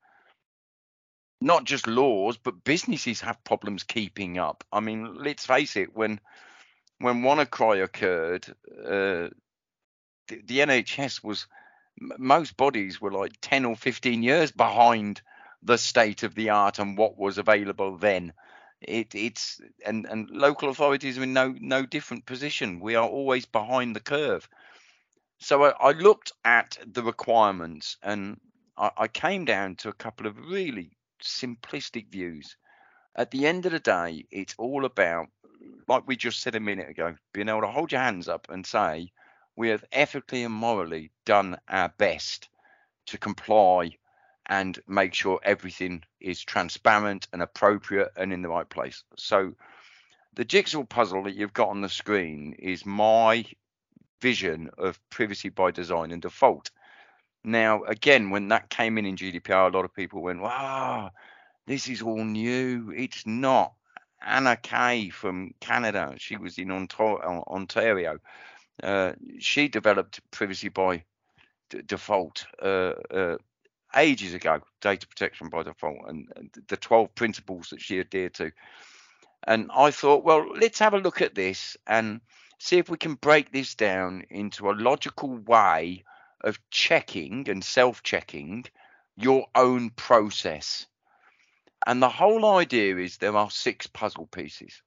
not just laws, but businesses have problems keeping up. I mean, let's face it, when when WannaCry occurred, uh, the, the N H S was, most bodies were like ten or fifteen years behind the state of the art and what was available then. It, it's and, and local authorities are in no no different position. We are always behind the curve. So I, I looked at the requirements and I, I came down to a couple of really simplistic views. At the end of the day, it's all about, like we just said a minute ago, being able to hold your hands up and say, we have ethically and morally done our best to comply and make sure everything is transparent and appropriate and in the right place. So the jigsaw puzzle that you've got on the screen is my vision of privacy by design and default. Now, again, when that came in in G D P R, a lot of people went, wow, this is all new. It's not. Anna Kay from Canada, she was in Ontario. Uh, she developed privacy by d- default uh, uh, ages ago, data protection by default, and, and the twelve principles that she adhered to. And I thought, well, let's have a look at this and see if we can break this down into a logical way of checking and self-checking your own process. And the whole idea is there are six puzzle pieces,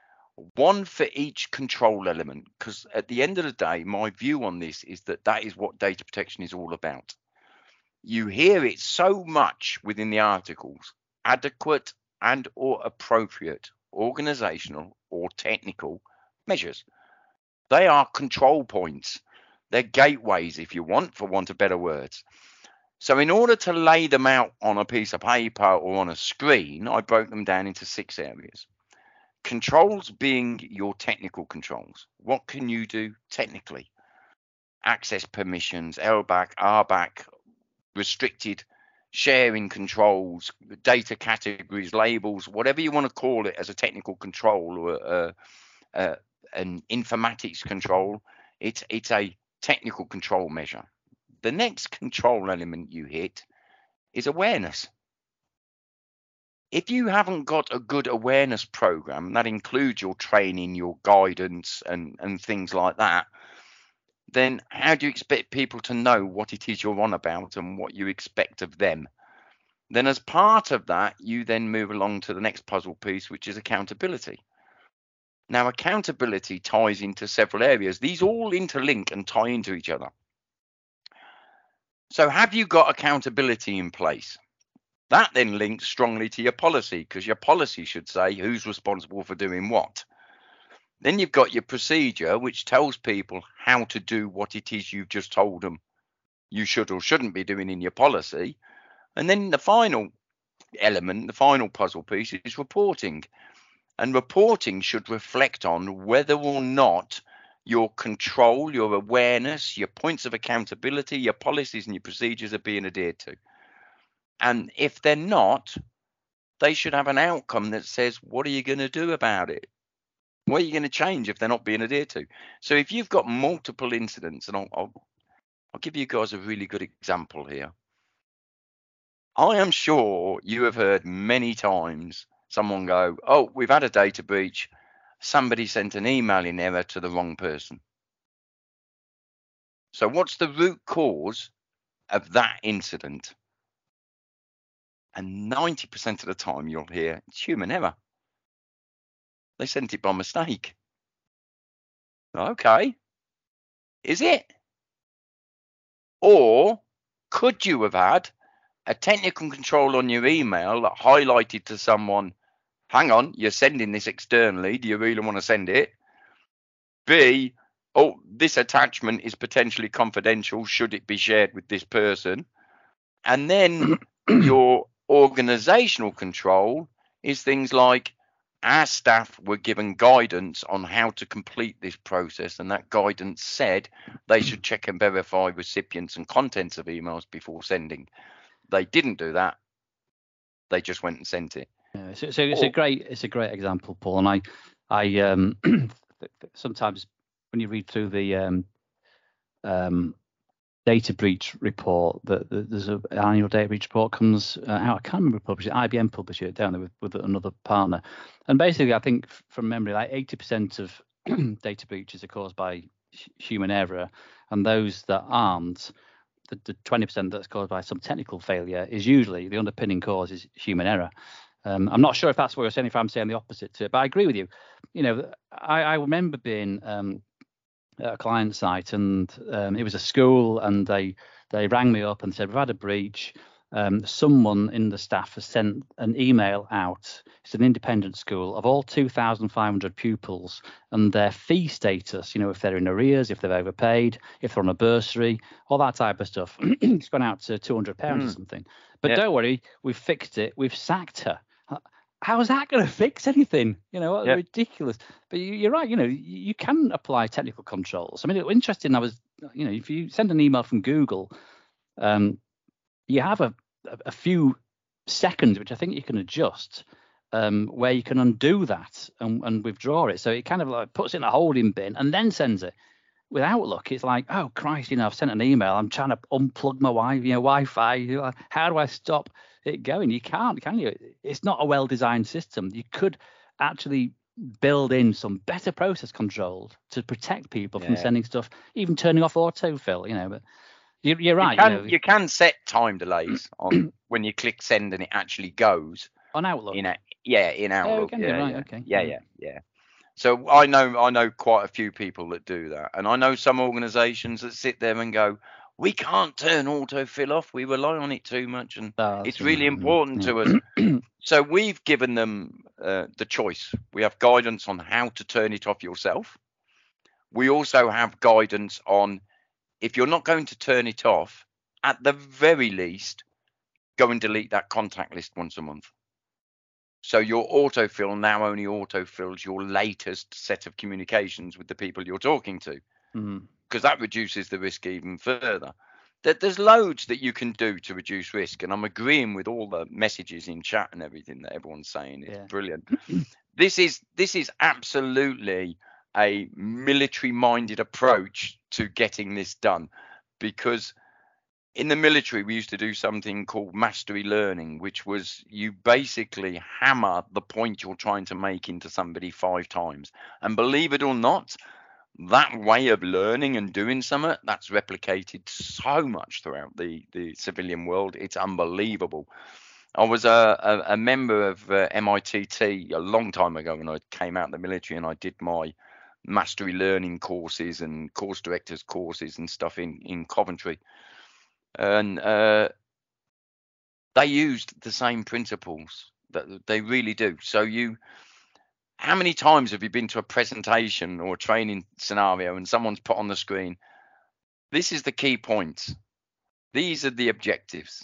one for each control element, because at the end of the day, my view on this is that that is what data protection is all about. You hear it so much within the articles: adequate and or appropriate organizational or technical measures. They are control points. They're gateways, if you want, for want of better words. So in order to lay them out on a piece of paper or on a screen, I broke them down into six areas. Controls being your technical controls. What can you do technically? Access permissions, L BAC, R BAC, restricted sharing controls, data categories, labels, whatever you want to call it as a technical control or uh, uh, an informatics control. It's, it's a technical control measure. The next control element you hit is awareness. If you haven't got a good awareness program, that includes your training, your guidance, and, and things like that, then how do you expect people to know what it is you're on about and what you expect of them? Then as part of that, you then move along to the next puzzle piece, which is accountability. Now, accountability ties into several areas. These all interlink and tie into each other. So have you got accountability in place? That then links strongly to your policy, because your policy should say who's responsible for doing what. Then you've got your procedure, which tells people how to do what it is you've just told them you should or shouldn't be doing in your policy. And then the final element, the final puzzle piece, is reporting. And reporting should reflect on whether or not your control, your awareness, your points of accountability, your policies and your procedures are being adhered to. And if they're not, they should have an outcome that says, what are you going to do about it? What are you going to change if they're not being adhered to? So if you've got multiple incidents, and I'll, I'll, I'll give you guys a really good example here. I am sure you have heard many times someone go, oh, we've had a data breach. Somebody sent an email in error to the wrong person. So what's the root cause of that incident? And ninety percent of the time you'll hear it's human error. They sent it by mistake. Okay. Is it? Or could you have had a technical control on your email that highlighted to someone, hang on, you're sending this externally. Do you really want to send it? B, oh, this attachment is potentially confidential. Should it be shared with this person? And then your organizational control is things like our staff were given guidance on how to complete this process, and that guidance said they should check and verify recipients and contents of emails before sending. They didn't do that. They just went and sent it. Yeah, so, so it's a great it's a great example, Paul. And I I um sometimes when you read through the um um data breach report, that the, there's a, an annual data breach report comes uh, out. I can't remember who published it. I B M published it down there with, with another partner. And basically, I think from memory, like eighty percent of data breaches are caused by human error, and those that aren't, the, the twenty percent that's caused by some technical failure, is usually the underpinning cause is human error. Um, I'm not sure if that's what you're saying, if I'm saying the opposite to it, but I agree with you. You know, I, I remember being um, at a client site, and um, it was a school, and they they rang me up and said, we've had a breach. Um, someone in the staff has sent an email out. It's an independent school of all two thousand five hundred pupils and their fee status, you know, if they're in arrears, if they've overpaid, if they're on a bursary, all that type of stuff. It's gone out to two hundred pounds mm. or something. But yeah. Don't worry, we've fixed it. We've sacked her. How's that going to fix anything? You know, yep. Ridiculous. But you, you're right. You know, you can apply technical controls. I mean, it was interesting. I was, you know, if you send an email from Google, um, you have a, a few seconds, which I think you can adjust, um, where you can undo that and, and withdraw it. So it kind of like puts it in a holding bin and then sends it. With Outlook, it's like, oh Christ, you know, I've sent an email. I'm trying to unplug my wi, you know, Wi-Fi. You know, how do I stop it going? You can't, can you? It's not a well-designed system. You could actually build in some better process controls to protect people yeah. from sending stuff, even turning off autofill. You know, but you're, you're right. You can, you know. you can set time delays on when you click send and it actually goes on Outlook. In a, yeah, in Outlook. Oh, yeah, right, yeah. okay. yeah, yeah, yeah. So I know I know quite a few people that do that, and I know some organisations that sit there and go, we can't turn autofill off. We rely on it too much, and oh, it's really important yeah. to us. So we've given them uh, the choice. We have guidance on how to turn it off yourself. We also have guidance on if you're not going to turn it off, at the very least, go and delete that contact list once a month. So your autofill now only autofills your latest set of communications with the people you're talking to, because mm-hmm. that reduces the risk even further. There's loads that you can do to reduce risk, and I'm agreeing with all the messages in chat and everything that everyone's saying. It's yeah. brilliant. This is this is absolutely a military-minded approach to getting this done, because in the military, we used to do something called mastery learning, which was you basically hammer the point you're trying to make into somebody five times. And believe it or not, that way of learning and doing something, that's replicated so much throughout the, the civilian world. It's unbelievable. I was a, a, a member of uh, M I T T a long time ago when I came out of the military, and I did my mastery learning courses and course directors courses and stuff in, in Coventry. And uh, they used the same principles. That they really do. So you, how many times have you been to a presentation or a training scenario and someone's put on the screen, this is the key points, these are the objectives.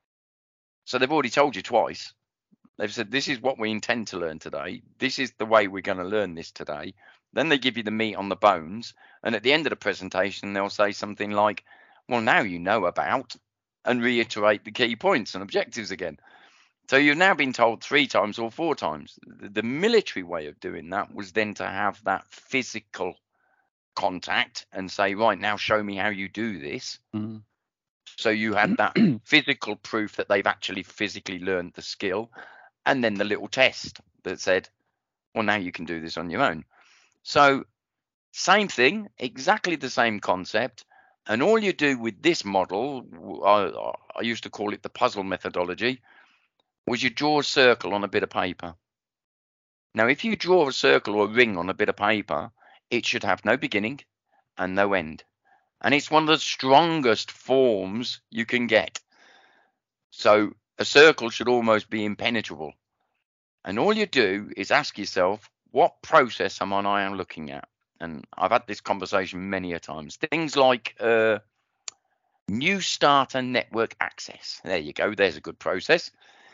So they've already told you twice. They've said, this is what we intend to learn today. This is the way we're going to learn this today. Then they give you the meat on the bones. And at the end of the presentation, they'll say something like, well, now you know about, and reiterate the key points and objectives again. So you've now been told three times or four times. The, the military way of doing that was then to have that physical contact and say, right, now show me how you do this. Mm-hmm. So you had that physical proof that they've actually physically learned the skill, and then the little test that said, well, now you can do this on your own. So same thing, exactly the same concept. And all you do with this model, I, I used to call it the puzzle methodology, was you draw a circle on a bit of paper. Now, if you draw a circle or a ring on a bit of paper, it should have no beginning and no end. And it's one of the strongest forms you can get. So a circle should almost be impenetrable. And all you do is ask yourself, what process am I looking at? And I've had this conversation many a times. Things like uh, new starter network access. There you go. There's a good process.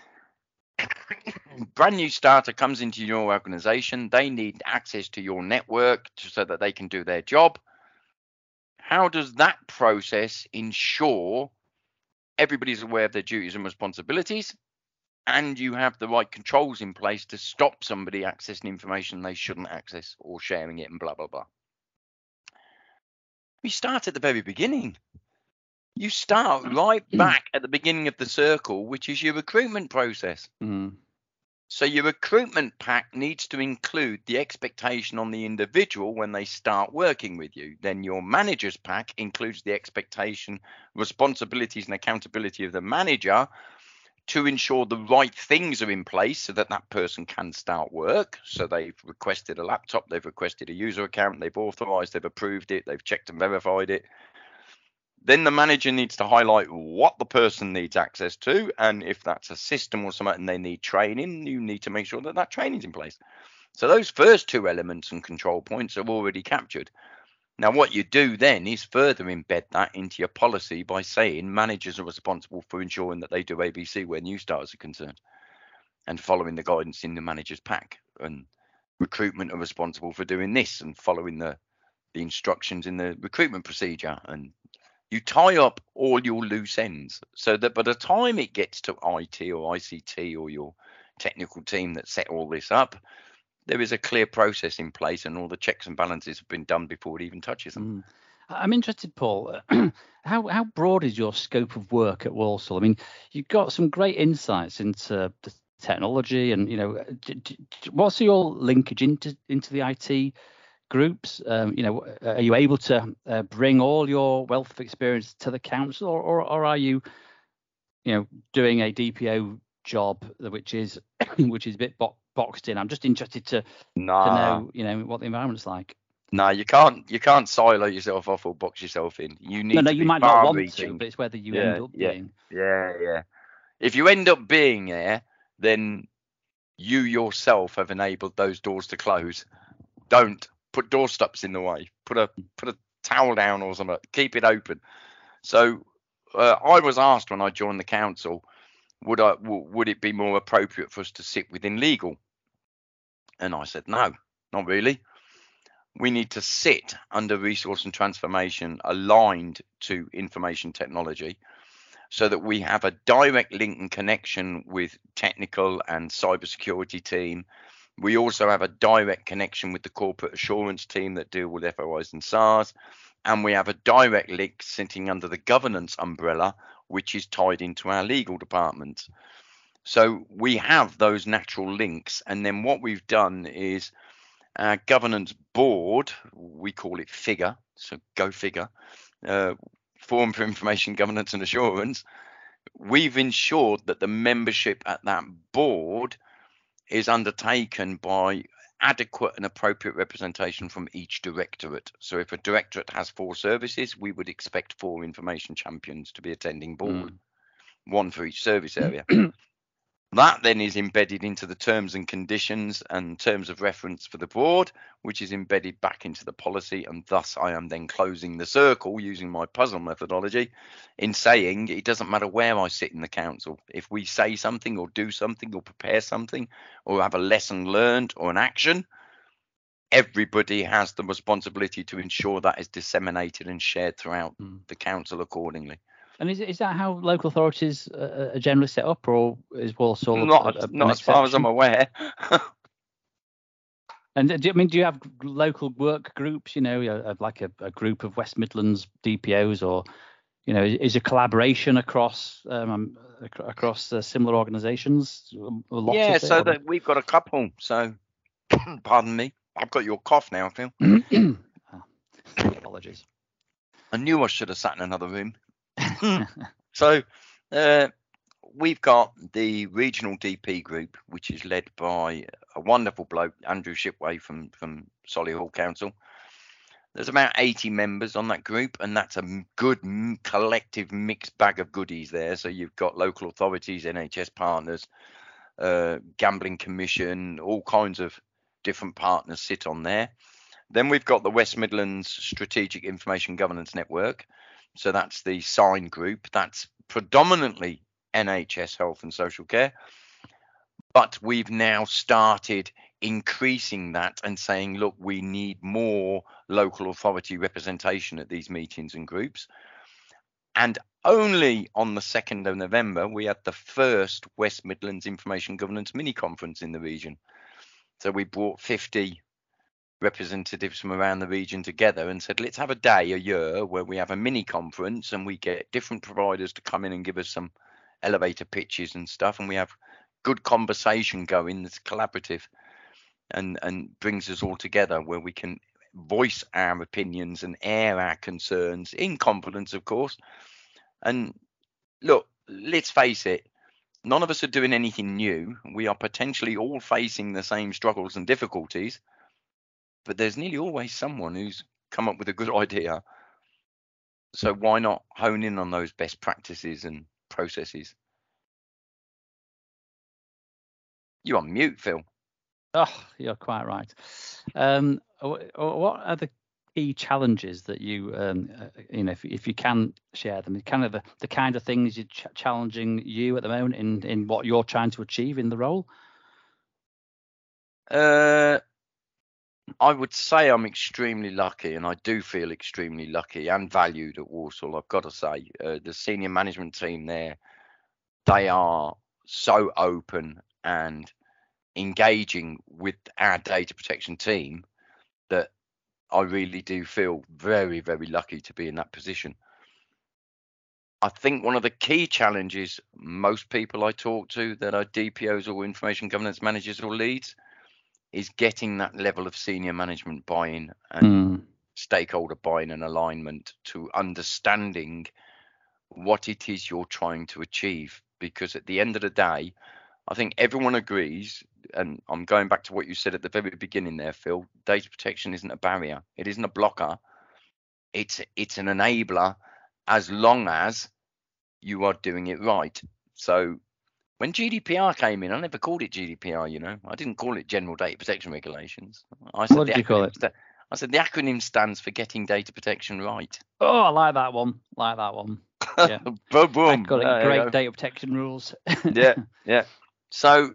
Brand new starter comes into your organization. They need access to your network so that they can do their job. How does that process ensure everybody's aware of their duties and responsibilities, and you have the right controls in place to stop somebody accessing information they shouldn't access or sharing it and blah, blah, blah? We start at the very beginning. You start right back at the beginning of the circle, which is your recruitment process. Mm. So your recruitment pack needs to include the expectation on the individual when they start working with you. Then your manager's pack includes the expectation, responsibilities and accountability of the manager to ensure the right things are in place so that that person can start work. So they've requested a laptop, they've requested a user account, they've authorized, they've approved it, they've checked and verified it. Then the manager needs to highlight what the person needs access to. And if that's a system or something and they need training, you need to make sure that that training's in place. So those first two elements and control points are already captured. Now, what you do then is further embed that into your policy by saying managers are responsible for ensuring that they do A B C where new starters are concerned, and following the guidance in the manager's pack. And recruitment are responsible for doing this and following the, the instructions in the recruitment procedure. And you tie up all your loose ends so that by the time it gets to I T or I C T or your technical team that set all this up, there is a clear process in place and all the checks and balances have been done before it even touches them. Mm. I'm interested, Paul, how how broad is your scope of work at Walsall? I mean, you've got some great insights into the technology and, you know, d- d- what's your linkage into into the I T groups? Um, you know, are you able to uh, bring all your wealth of experience to the council, or, or, or are you, you know, doing a D P O job which is which is a bit bo- boxed in? I'm just interested to Nah. to know, you know, what the environment's like. No, you can't. You can't silo yourself off or box yourself in. You need No, no, to you be might not want far-reaching. to, but it's whether you Yeah, end up yeah. being. Yeah, yeah. If you end up being there, then you yourself have enabled those doors to close. Don't put door stops in the way. Put a put a towel down or something. Keep it open. So uh, I was asked when I joined the council, would I w- would it be more appropriate for us to sit within legal? And I said no, not really. We need to sit under resource and transformation aligned to information technology so that we have a direct link and connection with technical and cybersecurity team. We also have a direct connection with the corporate assurance team that deal with F O Is and S A Rs. And we have a direct link sitting under the governance umbrella, which is tied into our legal department. So we have those natural links. And then what we've done is our governance board, we call it FIGURE, so go figure, uh, Forum for Information Governance and Assurance. We've ensured that the membership at that board is undertaken by adequate and appropriate representation from each directorate. So if a directorate has four services, we would expect four information champions to be attending board, mm. one for each service area. That then is embedded into the terms and conditions and terms of reference for the board, which is embedded back into the policy. And thus I am then closing the circle using my puzzle methodology in saying it doesn't matter where I sit in the council. If we say something or do something or prepare something or have a lesson learned or an action, everybody has the responsibility to ensure that is disseminated and shared throughout mm. the council accordingly. And is is that how local authorities uh, are generally set up, or is Walsall not, a, a, not as far as I'm aware? And do, I mean, do you have local work groups? You know, like a, a group of West Midlands D P Os, or you know, is, is a collaboration across um, ac- across uh, similar organisations? Yeah, so that we've got a couple. So, pardon me, I've got your cough now, Phil. Apologies. I knew I should have sat in another room. So, uh, we've got the regional D P group, which is led by a wonderful bloke, Andrew Shipway from from Solihull Council. There's about eighty members on that group, and that's a good collective mixed bag of goodies there. So you've got local authorities, N H S partners, uh, Gambling Commission, all kinds of different partners sit on there. Then we've got the West Midlands Strategic Information Governance Network. So that's the SIGN group. That's predominantly N H S Health and Social Care. But we've now started increasing that and saying, look, we need more local authority representation at these meetings and groups. And only on the second of November, we had the first West Midlands Information Governance mini conference in the region. So we brought fifty representatives from around the region together and said, let's have a day a year where we have a mini conference and we get different providers to come in and give us some elevator pitches and stuff, and we have good conversation going that's collaborative and and brings us all together, where we can voice our opinions and air our concerns in confidence, of course. And look, let's face it, none of us are doing anything new. We are potentially all facing the same struggles and difficulties, but there's nearly always someone who's come up with a good idea. So why not hone in on those best practices and processes? You're on mute, Phil. Oh, you're quite right. Um, what are the key challenges that you, um, uh, you know, if, if you can share them, kind of the, the kind of things you're ch- challenging you at the moment in, in what you're trying to achieve in the role? Uh, I would say I'm extremely lucky, and I do feel extremely lucky and valued at Walsall. I've got to say, uh, the senior management team there, they are so open and engaging with our data protection team that I really do feel very, very lucky to be in that position. I think one of the key challenges most people I talk to that are D P Os or information governance managers or leads is getting that level of senior management buy-in and mm. stakeholder buy-in and alignment to understanding what it is you're trying to achieve. Because at the end of the day, I think everyone agrees, and I'm going back to what you said at the very beginning there, Phil, data protection isn't a barrier. It isn't a blocker. It's it's an enabler as long as you are doing it right. So when G D P R came in, I never called it G D P R, you know. I didn't call it General Data Protection Regulations. I said what did you call it? Sta- I said the acronym stands for Getting Data Protection Right. Oh, I like that one. Like that one. Yeah. boom, boom. I call it uh, Great Data Protection Rules. yeah, yeah. So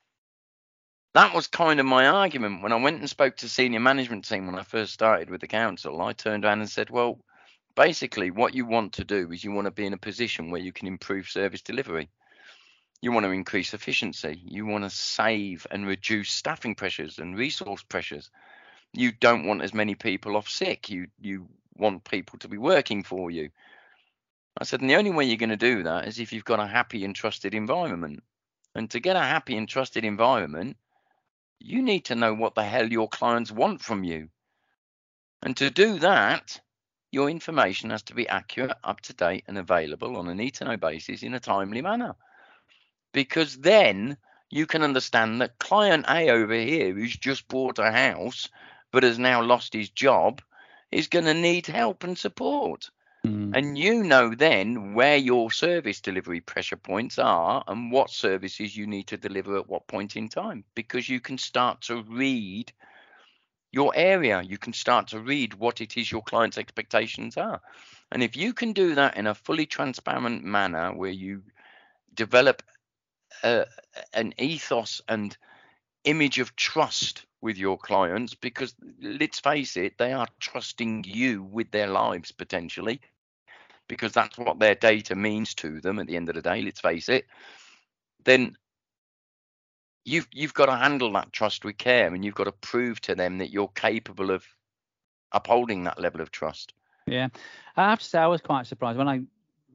that was kind of my argument when I went and spoke to senior management team when I first started with the council. I turned around and said, well, basically what you want to do is you want to be in a position where you can improve service delivery. You want to increase efficiency. You want to save and reduce staffing pressures and resource pressures. You don't want as many people off sick. You you want people to be working for you. I said, and the only way you're going to do that is if you've got a happy and trusted environment. And to get a happy and trusted environment, you need to know what the hell your clients want from you. And to do that, your information has to be accurate, up to date, and available on a need-to-know basis in a timely manner. Because then you can understand that client A over here, who's just bought a house but has now lost his job, is going to need help and support. Mm. And you know then where your service delivery pressure points are and what services you need to deliver at what point in time, because you can start to read your area. You can start to read what it is your client's expectations are. And if you can do that in a fully transparent manner where you develop Uh, an ethos and image of trust with your clients, because let's face it, they are trusting you with their lives potentially, because that's what their data means to them at the end of the day, let's face it, then you've you've got to handle that trust with care, and you've got to prove to them that you're capable of upholding that level of trust. Yeah, I have to say I was quite surprised when I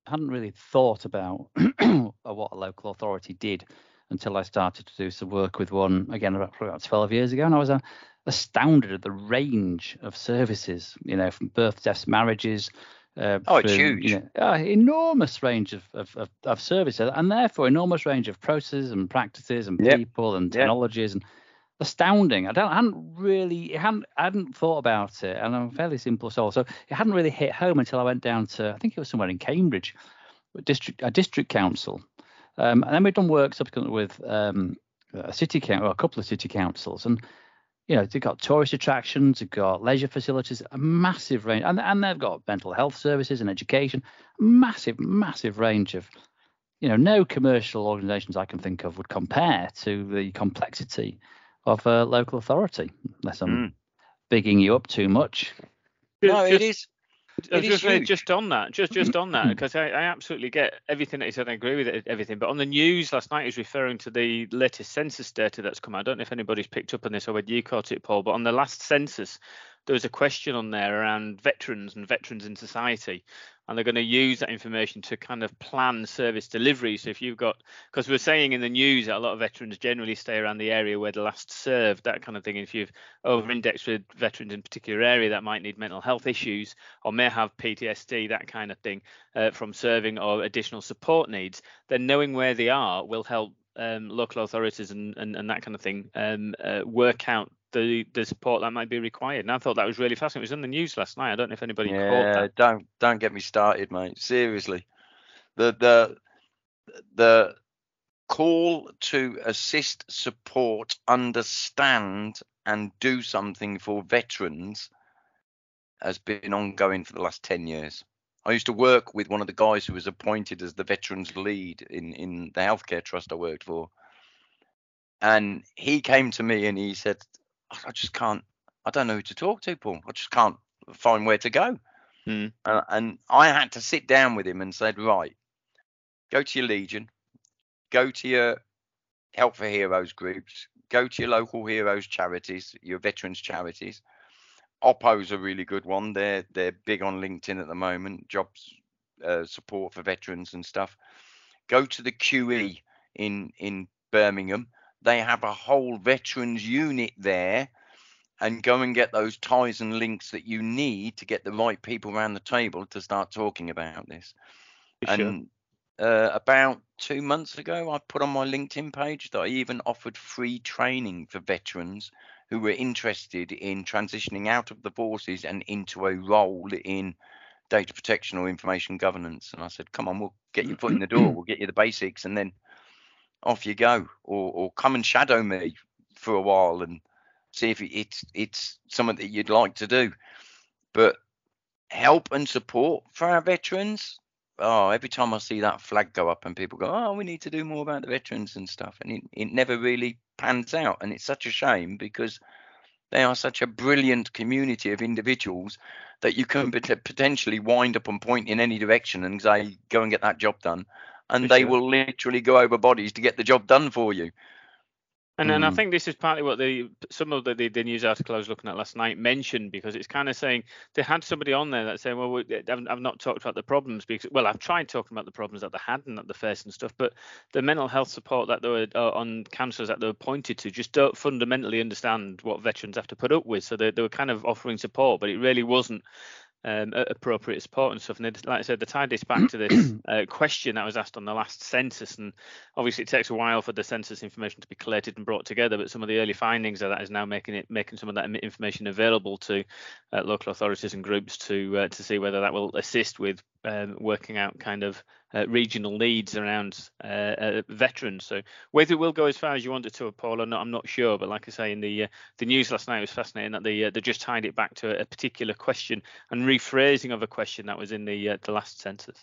hadn't really thought about what a local authority did until I started to do some work with one again about, about twelve years ago, and I was uh, astounded at the range of services, you know, from birth, deaths, marriages. Uh, oh, through, it's huge. You know, uh, enormous range of, of, of, of services, and therefore enormous range of processes and practices and Yep. people and Yep. technologies, and astounding. I don't, I hadn't really, it hadn't, I hadn't thought about it, and I'm a fairly simple soul, so it hadn't really hit home until I went down to, I think it was somewhere in Cambridge, district, a district council, um, and then we've done work subsequently with um, a city council, or a couple of city councils, and you know, they've got tourist attractions, they've got leisure facilities, a massive range, and, and they've got mental health services and education, massive, massive range of, you know, no commercial organisations I can think of would compare to the complexity of a local authority, unless I'm Mm. bigging you up too much. No, Just- it is. I was It is just, say, huge. just on that, just just on that, because I, I absolutely get everything that he said. I agree with it, everything. But on the news last night, he's referring to the latest census data that's come out. I don't know if anybody's picked up on this or whether you caught it, Paul. But on the last census, there was a question on there around veterans and veterans in society, and they're going to use that information to kind of plan service delivery. So if you've got, because we're saying in the news that a lot of veterans generally stay around the area where they last served, that kind of thing. If you've over-indexed with veterans in a particular area that might need mental health issues or may have P T S D, that kind of thing, uh, from serving or additional support needs, then knowing where they are will help um, local authorities and, and, and that kind of thing um, uh, work out the, the support that might be required. And I thought that was really fascinating. It was on the news last night. I don't know if anybody caught Yeah, that. don't don't get me started, mate. Seriously, the the the call to assist, support, understand, and do something for veterans has been ongoing for the last ten years. I used to work with one of the guys who was appointed as the veterans lead in in the healthcare trust I worked for, and he came to me and he said, I just can't, I don't know who to talk to, Paul. I just can't find where to go. Mm. Uh, and I had to sit down with him and said, right, go to your Legion, go to your Help for Heroes groups, go to your local heroes charities, your veterans charities. Oppo's a really good one. They're they're big on LinkedIn at the moment, jobs uh, support for veterans and stuff. Go to the Q E in in Birmingham. They have a whole veterans unit there, and go and get those ties and links that you need to get the right people around the table to start talking about this. For sure. And uh, about two months ago, I put on my LinkedIn page that I even offered free training for veterans who were interested in transitioning out of the forces and into a role in data protection or information governance. And I said, come on, we'll get your foot in the door. We'll get you the basics and then off you go. Or, or come and shadow me for a while and see if it's it's something that you'd like to do. But help and support for our veterans. Oh, every time I see that flag go up and people go, oh, we need to do more about the veterans and stuff. And it, it never really pans out. And it's such a shame because they are such a brilliant community of individuals that you can pot- potentially wind up and point in any direction and say, go and get that job done. And For they sure. will literally go over bodies to get the job done for you. And then I Mm. think this is partly what the some of the, the, the news article I was looking at last night mentioned, because it's kind of saying they had somebody on there that saying, well, we, I've, I've not talked about the problems because, well, I've tried talking about the problems that they had and that they faced and stuff, but the mental health support that they were uh, on counsellors that they were pointed to just don't fundamentally understand what veterans have to put up with. So they, they were kind of offering support, but it really wasn't um, appropriate support and stuff. And they, like I said, they tied this back to this uh, question that was asked on the last census. And obviously, it takes a while for the census information to be collated and brought together. But some of the early findings of that is now making it making some of that information available to uh, local authorities and groups to uh, to see whether that will assist with um, working out kind of uh, regional needs around uh, uh, veterans. So whether it will go as far as you want it to, Paul, or not, I'm not sure. But like I say, in the uh, the news last night, it was fascinating that they uh, they just tied it back to a, a particular question and rephrasing of a question that was in the uh, the last census.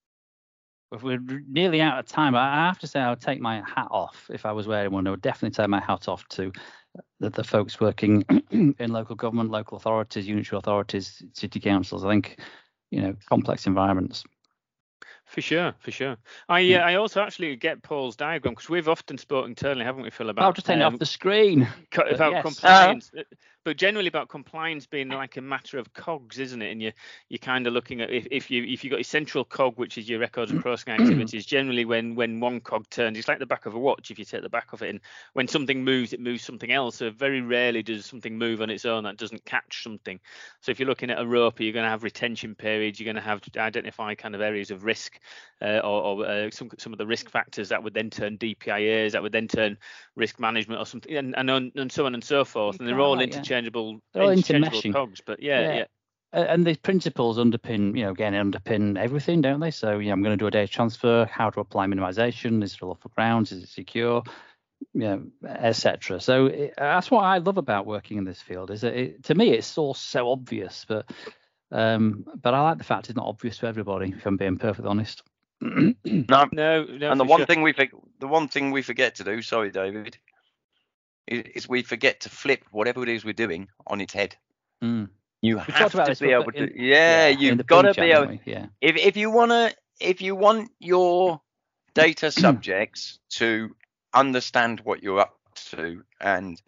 If we're nearly out of time, I have to say I would take my hat off if I was wearing one. I would definitely take my hat off to the, the folks working in local government, local authorities, unitary authorities, city councils. I think, you know, complex environments. For sure, for sure. I uh, I also actually get Paul's diagram because we've often spoken internally, haven't we, Phil, about I'll just take it um, off the screen. co- But about yes. compliance, uh, but generally about compliance being like a matter of cogs, isn't it? And you you're kind of looking at if, if you if you've got your central cog, which is your records and processing activities. Generally, when when one cog turns, it's like the back of a watch. If you take the back of it, and when something moves, it moves something else. So very rarely does something move on its own that doesn't catch something. So if you're looking at a roper, you're going to have retention periods. You're going to have to identify kind of areas of risk, uh, or, or uh, some some of the risk factors that would then turn D P I As, that would then turn risk management or something, and and, on, and so on and so forth. And they're all Right, yeah. interchangeable, They're all interchangeable intermeshing. cogs. But yeah, yeah. Yeah. Uh, And these principles underpin, you know, again, underpin everything, don't they? So, you know, I'm going to do a data transfer, how to apply minimization, is it all for grounds, is it secure, you know, et cetera. So it, that's what I love about working in this field, is that it, to me, it's all so obvious, but um, but I like the fact it's not obvious to everybody, if I'm being perfectly honest. No, No, no. and the for one sure. thing we for- the one thing we forget to do, sorry, David, is, is we forget to flip whatever it is we're doing on its head. Mm. You We have talked about to this be able in- to. Yeah, yeah, in the you've got to pre-chat, be able. haven't we? Yeah. If if you wanna, if you want your data subjects to understand what you're up to and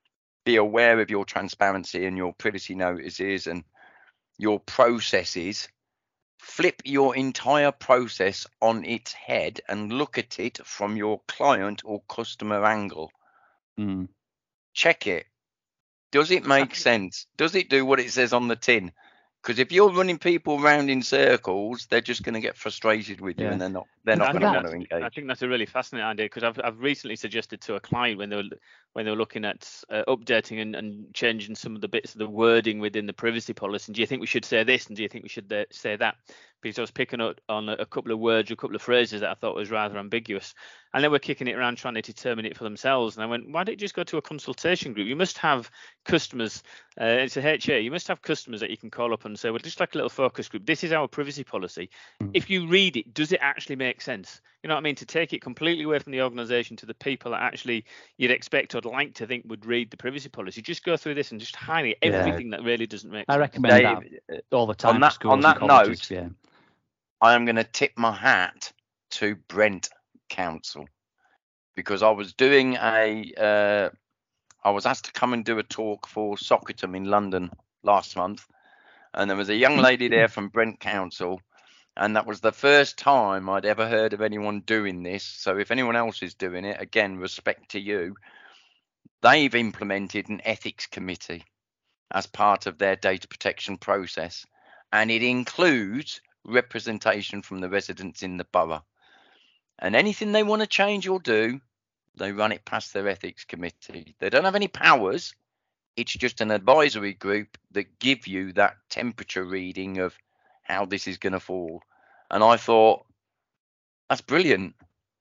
be aware of your transparency and your privacy notices and your processes, flip your entire process on its head and look at it from your client or customer angle. Mm. Check it. Does it make sense? Does it do what it says on the tin? Because if you're running people around in circles, they're just going to get frustrated with you, Yeah. and they're not. They're not I going think to want that's to I engage. think that's a really fascinating idea because I've I've recently suggested to a client when they were when they were looking at uh, updating and, and changing some of the bits of the wording within the privacy policy. And do you think we should say this? And do you think we should uh, say that? Because I was picking up on a, a couple of words, a couple of phrases that I thought was rather ambiguous, and they were kicking it around trying to determine it for themselves. And I went, why don't you just go to a consultation group? You must have customers. Uh, it's a H A. You must have customers that you can call up and say, well, just like a little focus group. This is our privacy policy. If you read it, does it actually make sense? You know what I mean? To take it completely away from the organisation to the people that actually you'd expect or like to think would read the privacy policy. Just go through this and just highlight Yeah. everything that really doesn't make I sense. recommend Dave, that all the time on that- for schools on that and colleges. note, Yeah. I am going to tip my hat to Brent Council because I was doing a. Uh, I was asked to come and do a talk for Socketum in London last month, and there was a young lady there from Brent Council, and that was the first time I'd ever heard of anyone doing this. So if anyone else is doing it, again, respect to you. They've implemented an ethics committee as part of their data protection process, and it includes representation from the residents in the borough. And anything they want to change or do, they run it past their ethics committee. They don't have any powers. It's just an advisory group that give you that temperature reading of how this is going to fall. And I thought, that's brilliant.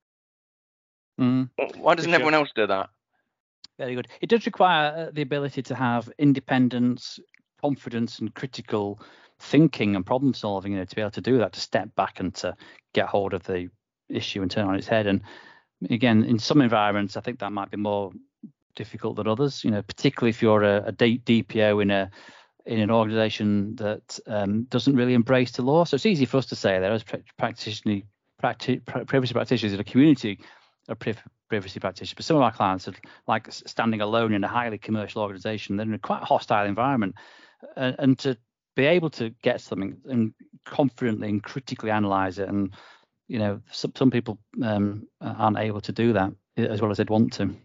Mm. Why doesn't For sure. everyone else do that? Very good. It does require uh, the ability to have independence, confidence, and critical thinking and problem solving. You know, to be able to do that, to step back and to get hold of the issue and turn it on its head. And again, in some environments, I think that might be more difficult than others. You know, particularly if you're a, a D P O in a in an organisation that um, doesn't really embrace the law. So it's easy for us to say there as practitioner, practi- privacy practitioners in a community of privacy practitioners. But some of our clients are like standing alone in a highly commercial organisation. They're in a quite hostile environment, uh, and to be able to get something and confidently and critically analyse it, and you know, some, some people um, aren't able to do that as well as they'd want to.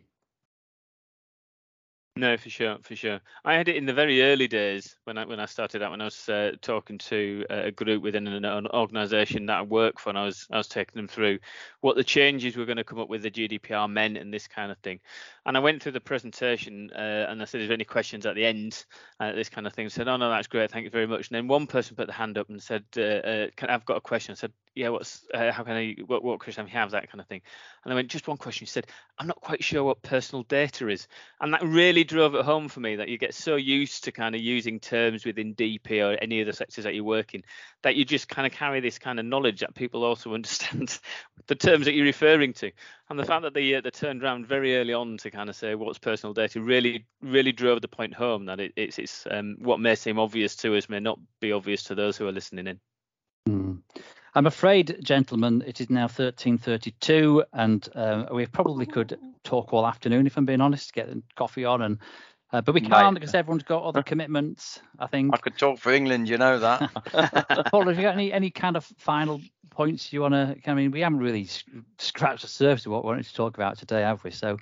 No, for sure, for sure. I had it in the very early days when I when I started out, when I was uh, talking to a group within an, an organisation that I work for, and I was I was taking them through what the changes were going to come up with the G D P R meant and this kind of thing. And I went through the presentation uh, and I said, "Is there any questions at the end?" Uh, this kind of thing. I said, "Oh no, that's great, thank you very much." And then one person put the hand up and said, uh, uh, can, "I've got a question." I said, "Yeah, what's uh, how can I what what question have that kind of thing?" And I went, "Just one question." He said, "I'm not quite sure what personal data is," and that really drove it home for me that you get so used to kind of using terms within D P or any other sectors that you work in that you just kind of carry this kind of knowledge that people also understand the terms that you're referring to. And the fact that they, uh, they turned around very early on to kind of say what's personal data really really drove the point home that it, it's, it's um, what may seem obvious to us may not be obvious to those who are listening in. Mm. I'm afraid, gentlemen, it is now thirteen thirty-two, and uh, we probably could talk all afternoon, if I'm being honest, get coffee on, and uh, but we can't Mate. because everyone's got other commitments, I think. I could talk for England, you know that. Paul, have you got any, any kind of final points you want to? I mean, we haven't really scratched the surface of what we wanted to talk about today, have we? So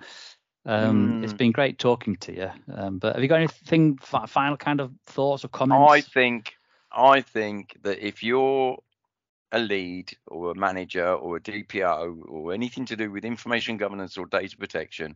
um, Mm. it's been great talking to you. Um, but have you got anything, fi- final kind of thoughts or comments? I think I think that if you're a lead or a manager or a D P O or anything to do with information governance or data protection,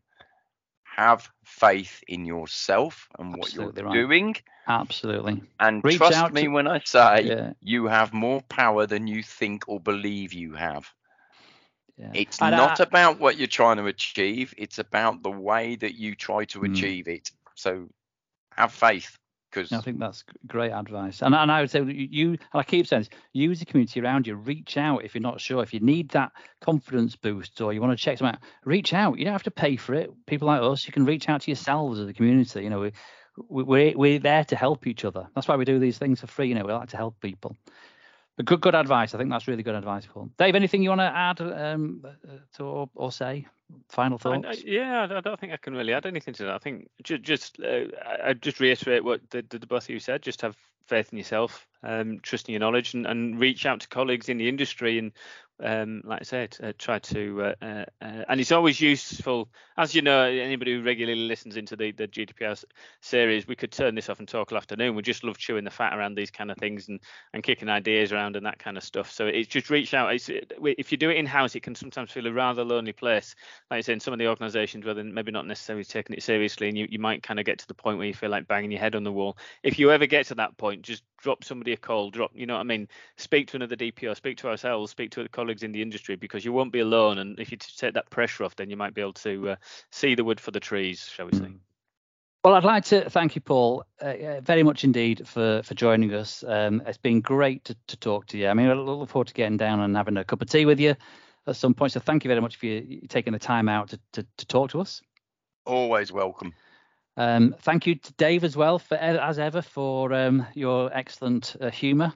have faith in yourself and what Absolutely you're right. doing. Absolutely. And Reach trust out me to- when I say Yeah. you have more power than you think or believe you have. Yeah. It's And, not uh, about what you're trying to achieve. It's about the way that you try to Mm. achieve it. So have faith, because I think that's g- great advice. And, and I would say that you, you, and I keep saying this, use the community around you. Reach out if you're not sure. If you need that confidence boost or you want to check something out, reach out. You don't have to pay for it. People like us, you can reach out to yourselves as a community. You know, we, we, we're, we're there to help each other. That's why we do these things for free. You know, we like to help people. But good, good advice. I think that's really good advice, Paul. Dave, anything you want to add um, to, or, or say? Final I- thoughts? I- yeah, I I don't think I can really add anything to that. I think just, just uh, I- I'd just reiterate what the, the, the both of you said. Just have faith in yourself, um, trust in your knowledge, and, and reach out to colleagues in the industry. And um, like I said, uh, try to. Uh, uh, uh, and it's always useful, as you know, anybody who regularly listens into the, the G D P R s- series, we could turn this off and talk all afternoon. We just love chewing the fat around these kind of things and, and kicking ideas around and that kind of stuff. So it's just reach out. It's, if you do it in house, it can sometimes feel a rather lonely place. Like I say, in some of the organisations where they're maybe not necessarily taking it seriously, and you, you might kind of get to the point where you feel like banging your head on the wall. If you ever get to that point, just drop somebody a call, drop, you know what I mean? Speak to another D P O, speak to ourselves, speak to the colleagues in the industry, because you won't be alone. And if you take that pressure off, then you might be able to uh, see the wood for the trees, shall we say. Mm. Well, I'd like to thank you, Paul, uh, uh, very much indeed for, for joining us. Um, it's been great to, to talk to you. I mean, I look forward to getting down and having a cup of tea with you at some point. So thank you very much for you taking the time out to, to, to talk to us. always welcome. Um, thank you to Dave as well, for as ever, for um, your excellent uh, humour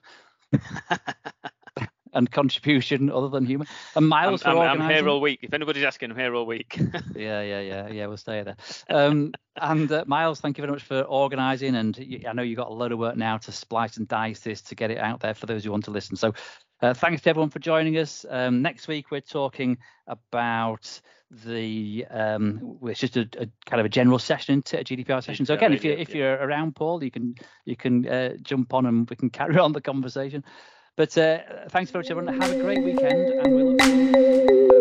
and contribution other than humour. And Miles I'm, for I'm, I'm organising. here all week. If anybody's asking, I'm here all week. Yeah, yeah, yeah, yeah. We'll stay there. Um, and uh, Miles, thank you very much for organising. And you, I know you've got a load of work now to splice and dice this to get it out there for those who want to listen. So uh, thanks to everyone for joining us. Um, next week, we're talking about the, um, well, it's just a, a kind of a general session, a G D P R session. So again, if you if you're around, Paul, you can you can uh, jump on and we can carry on the conversation. But uh, thanks very much, everyone. Have a great weekend, and we'll.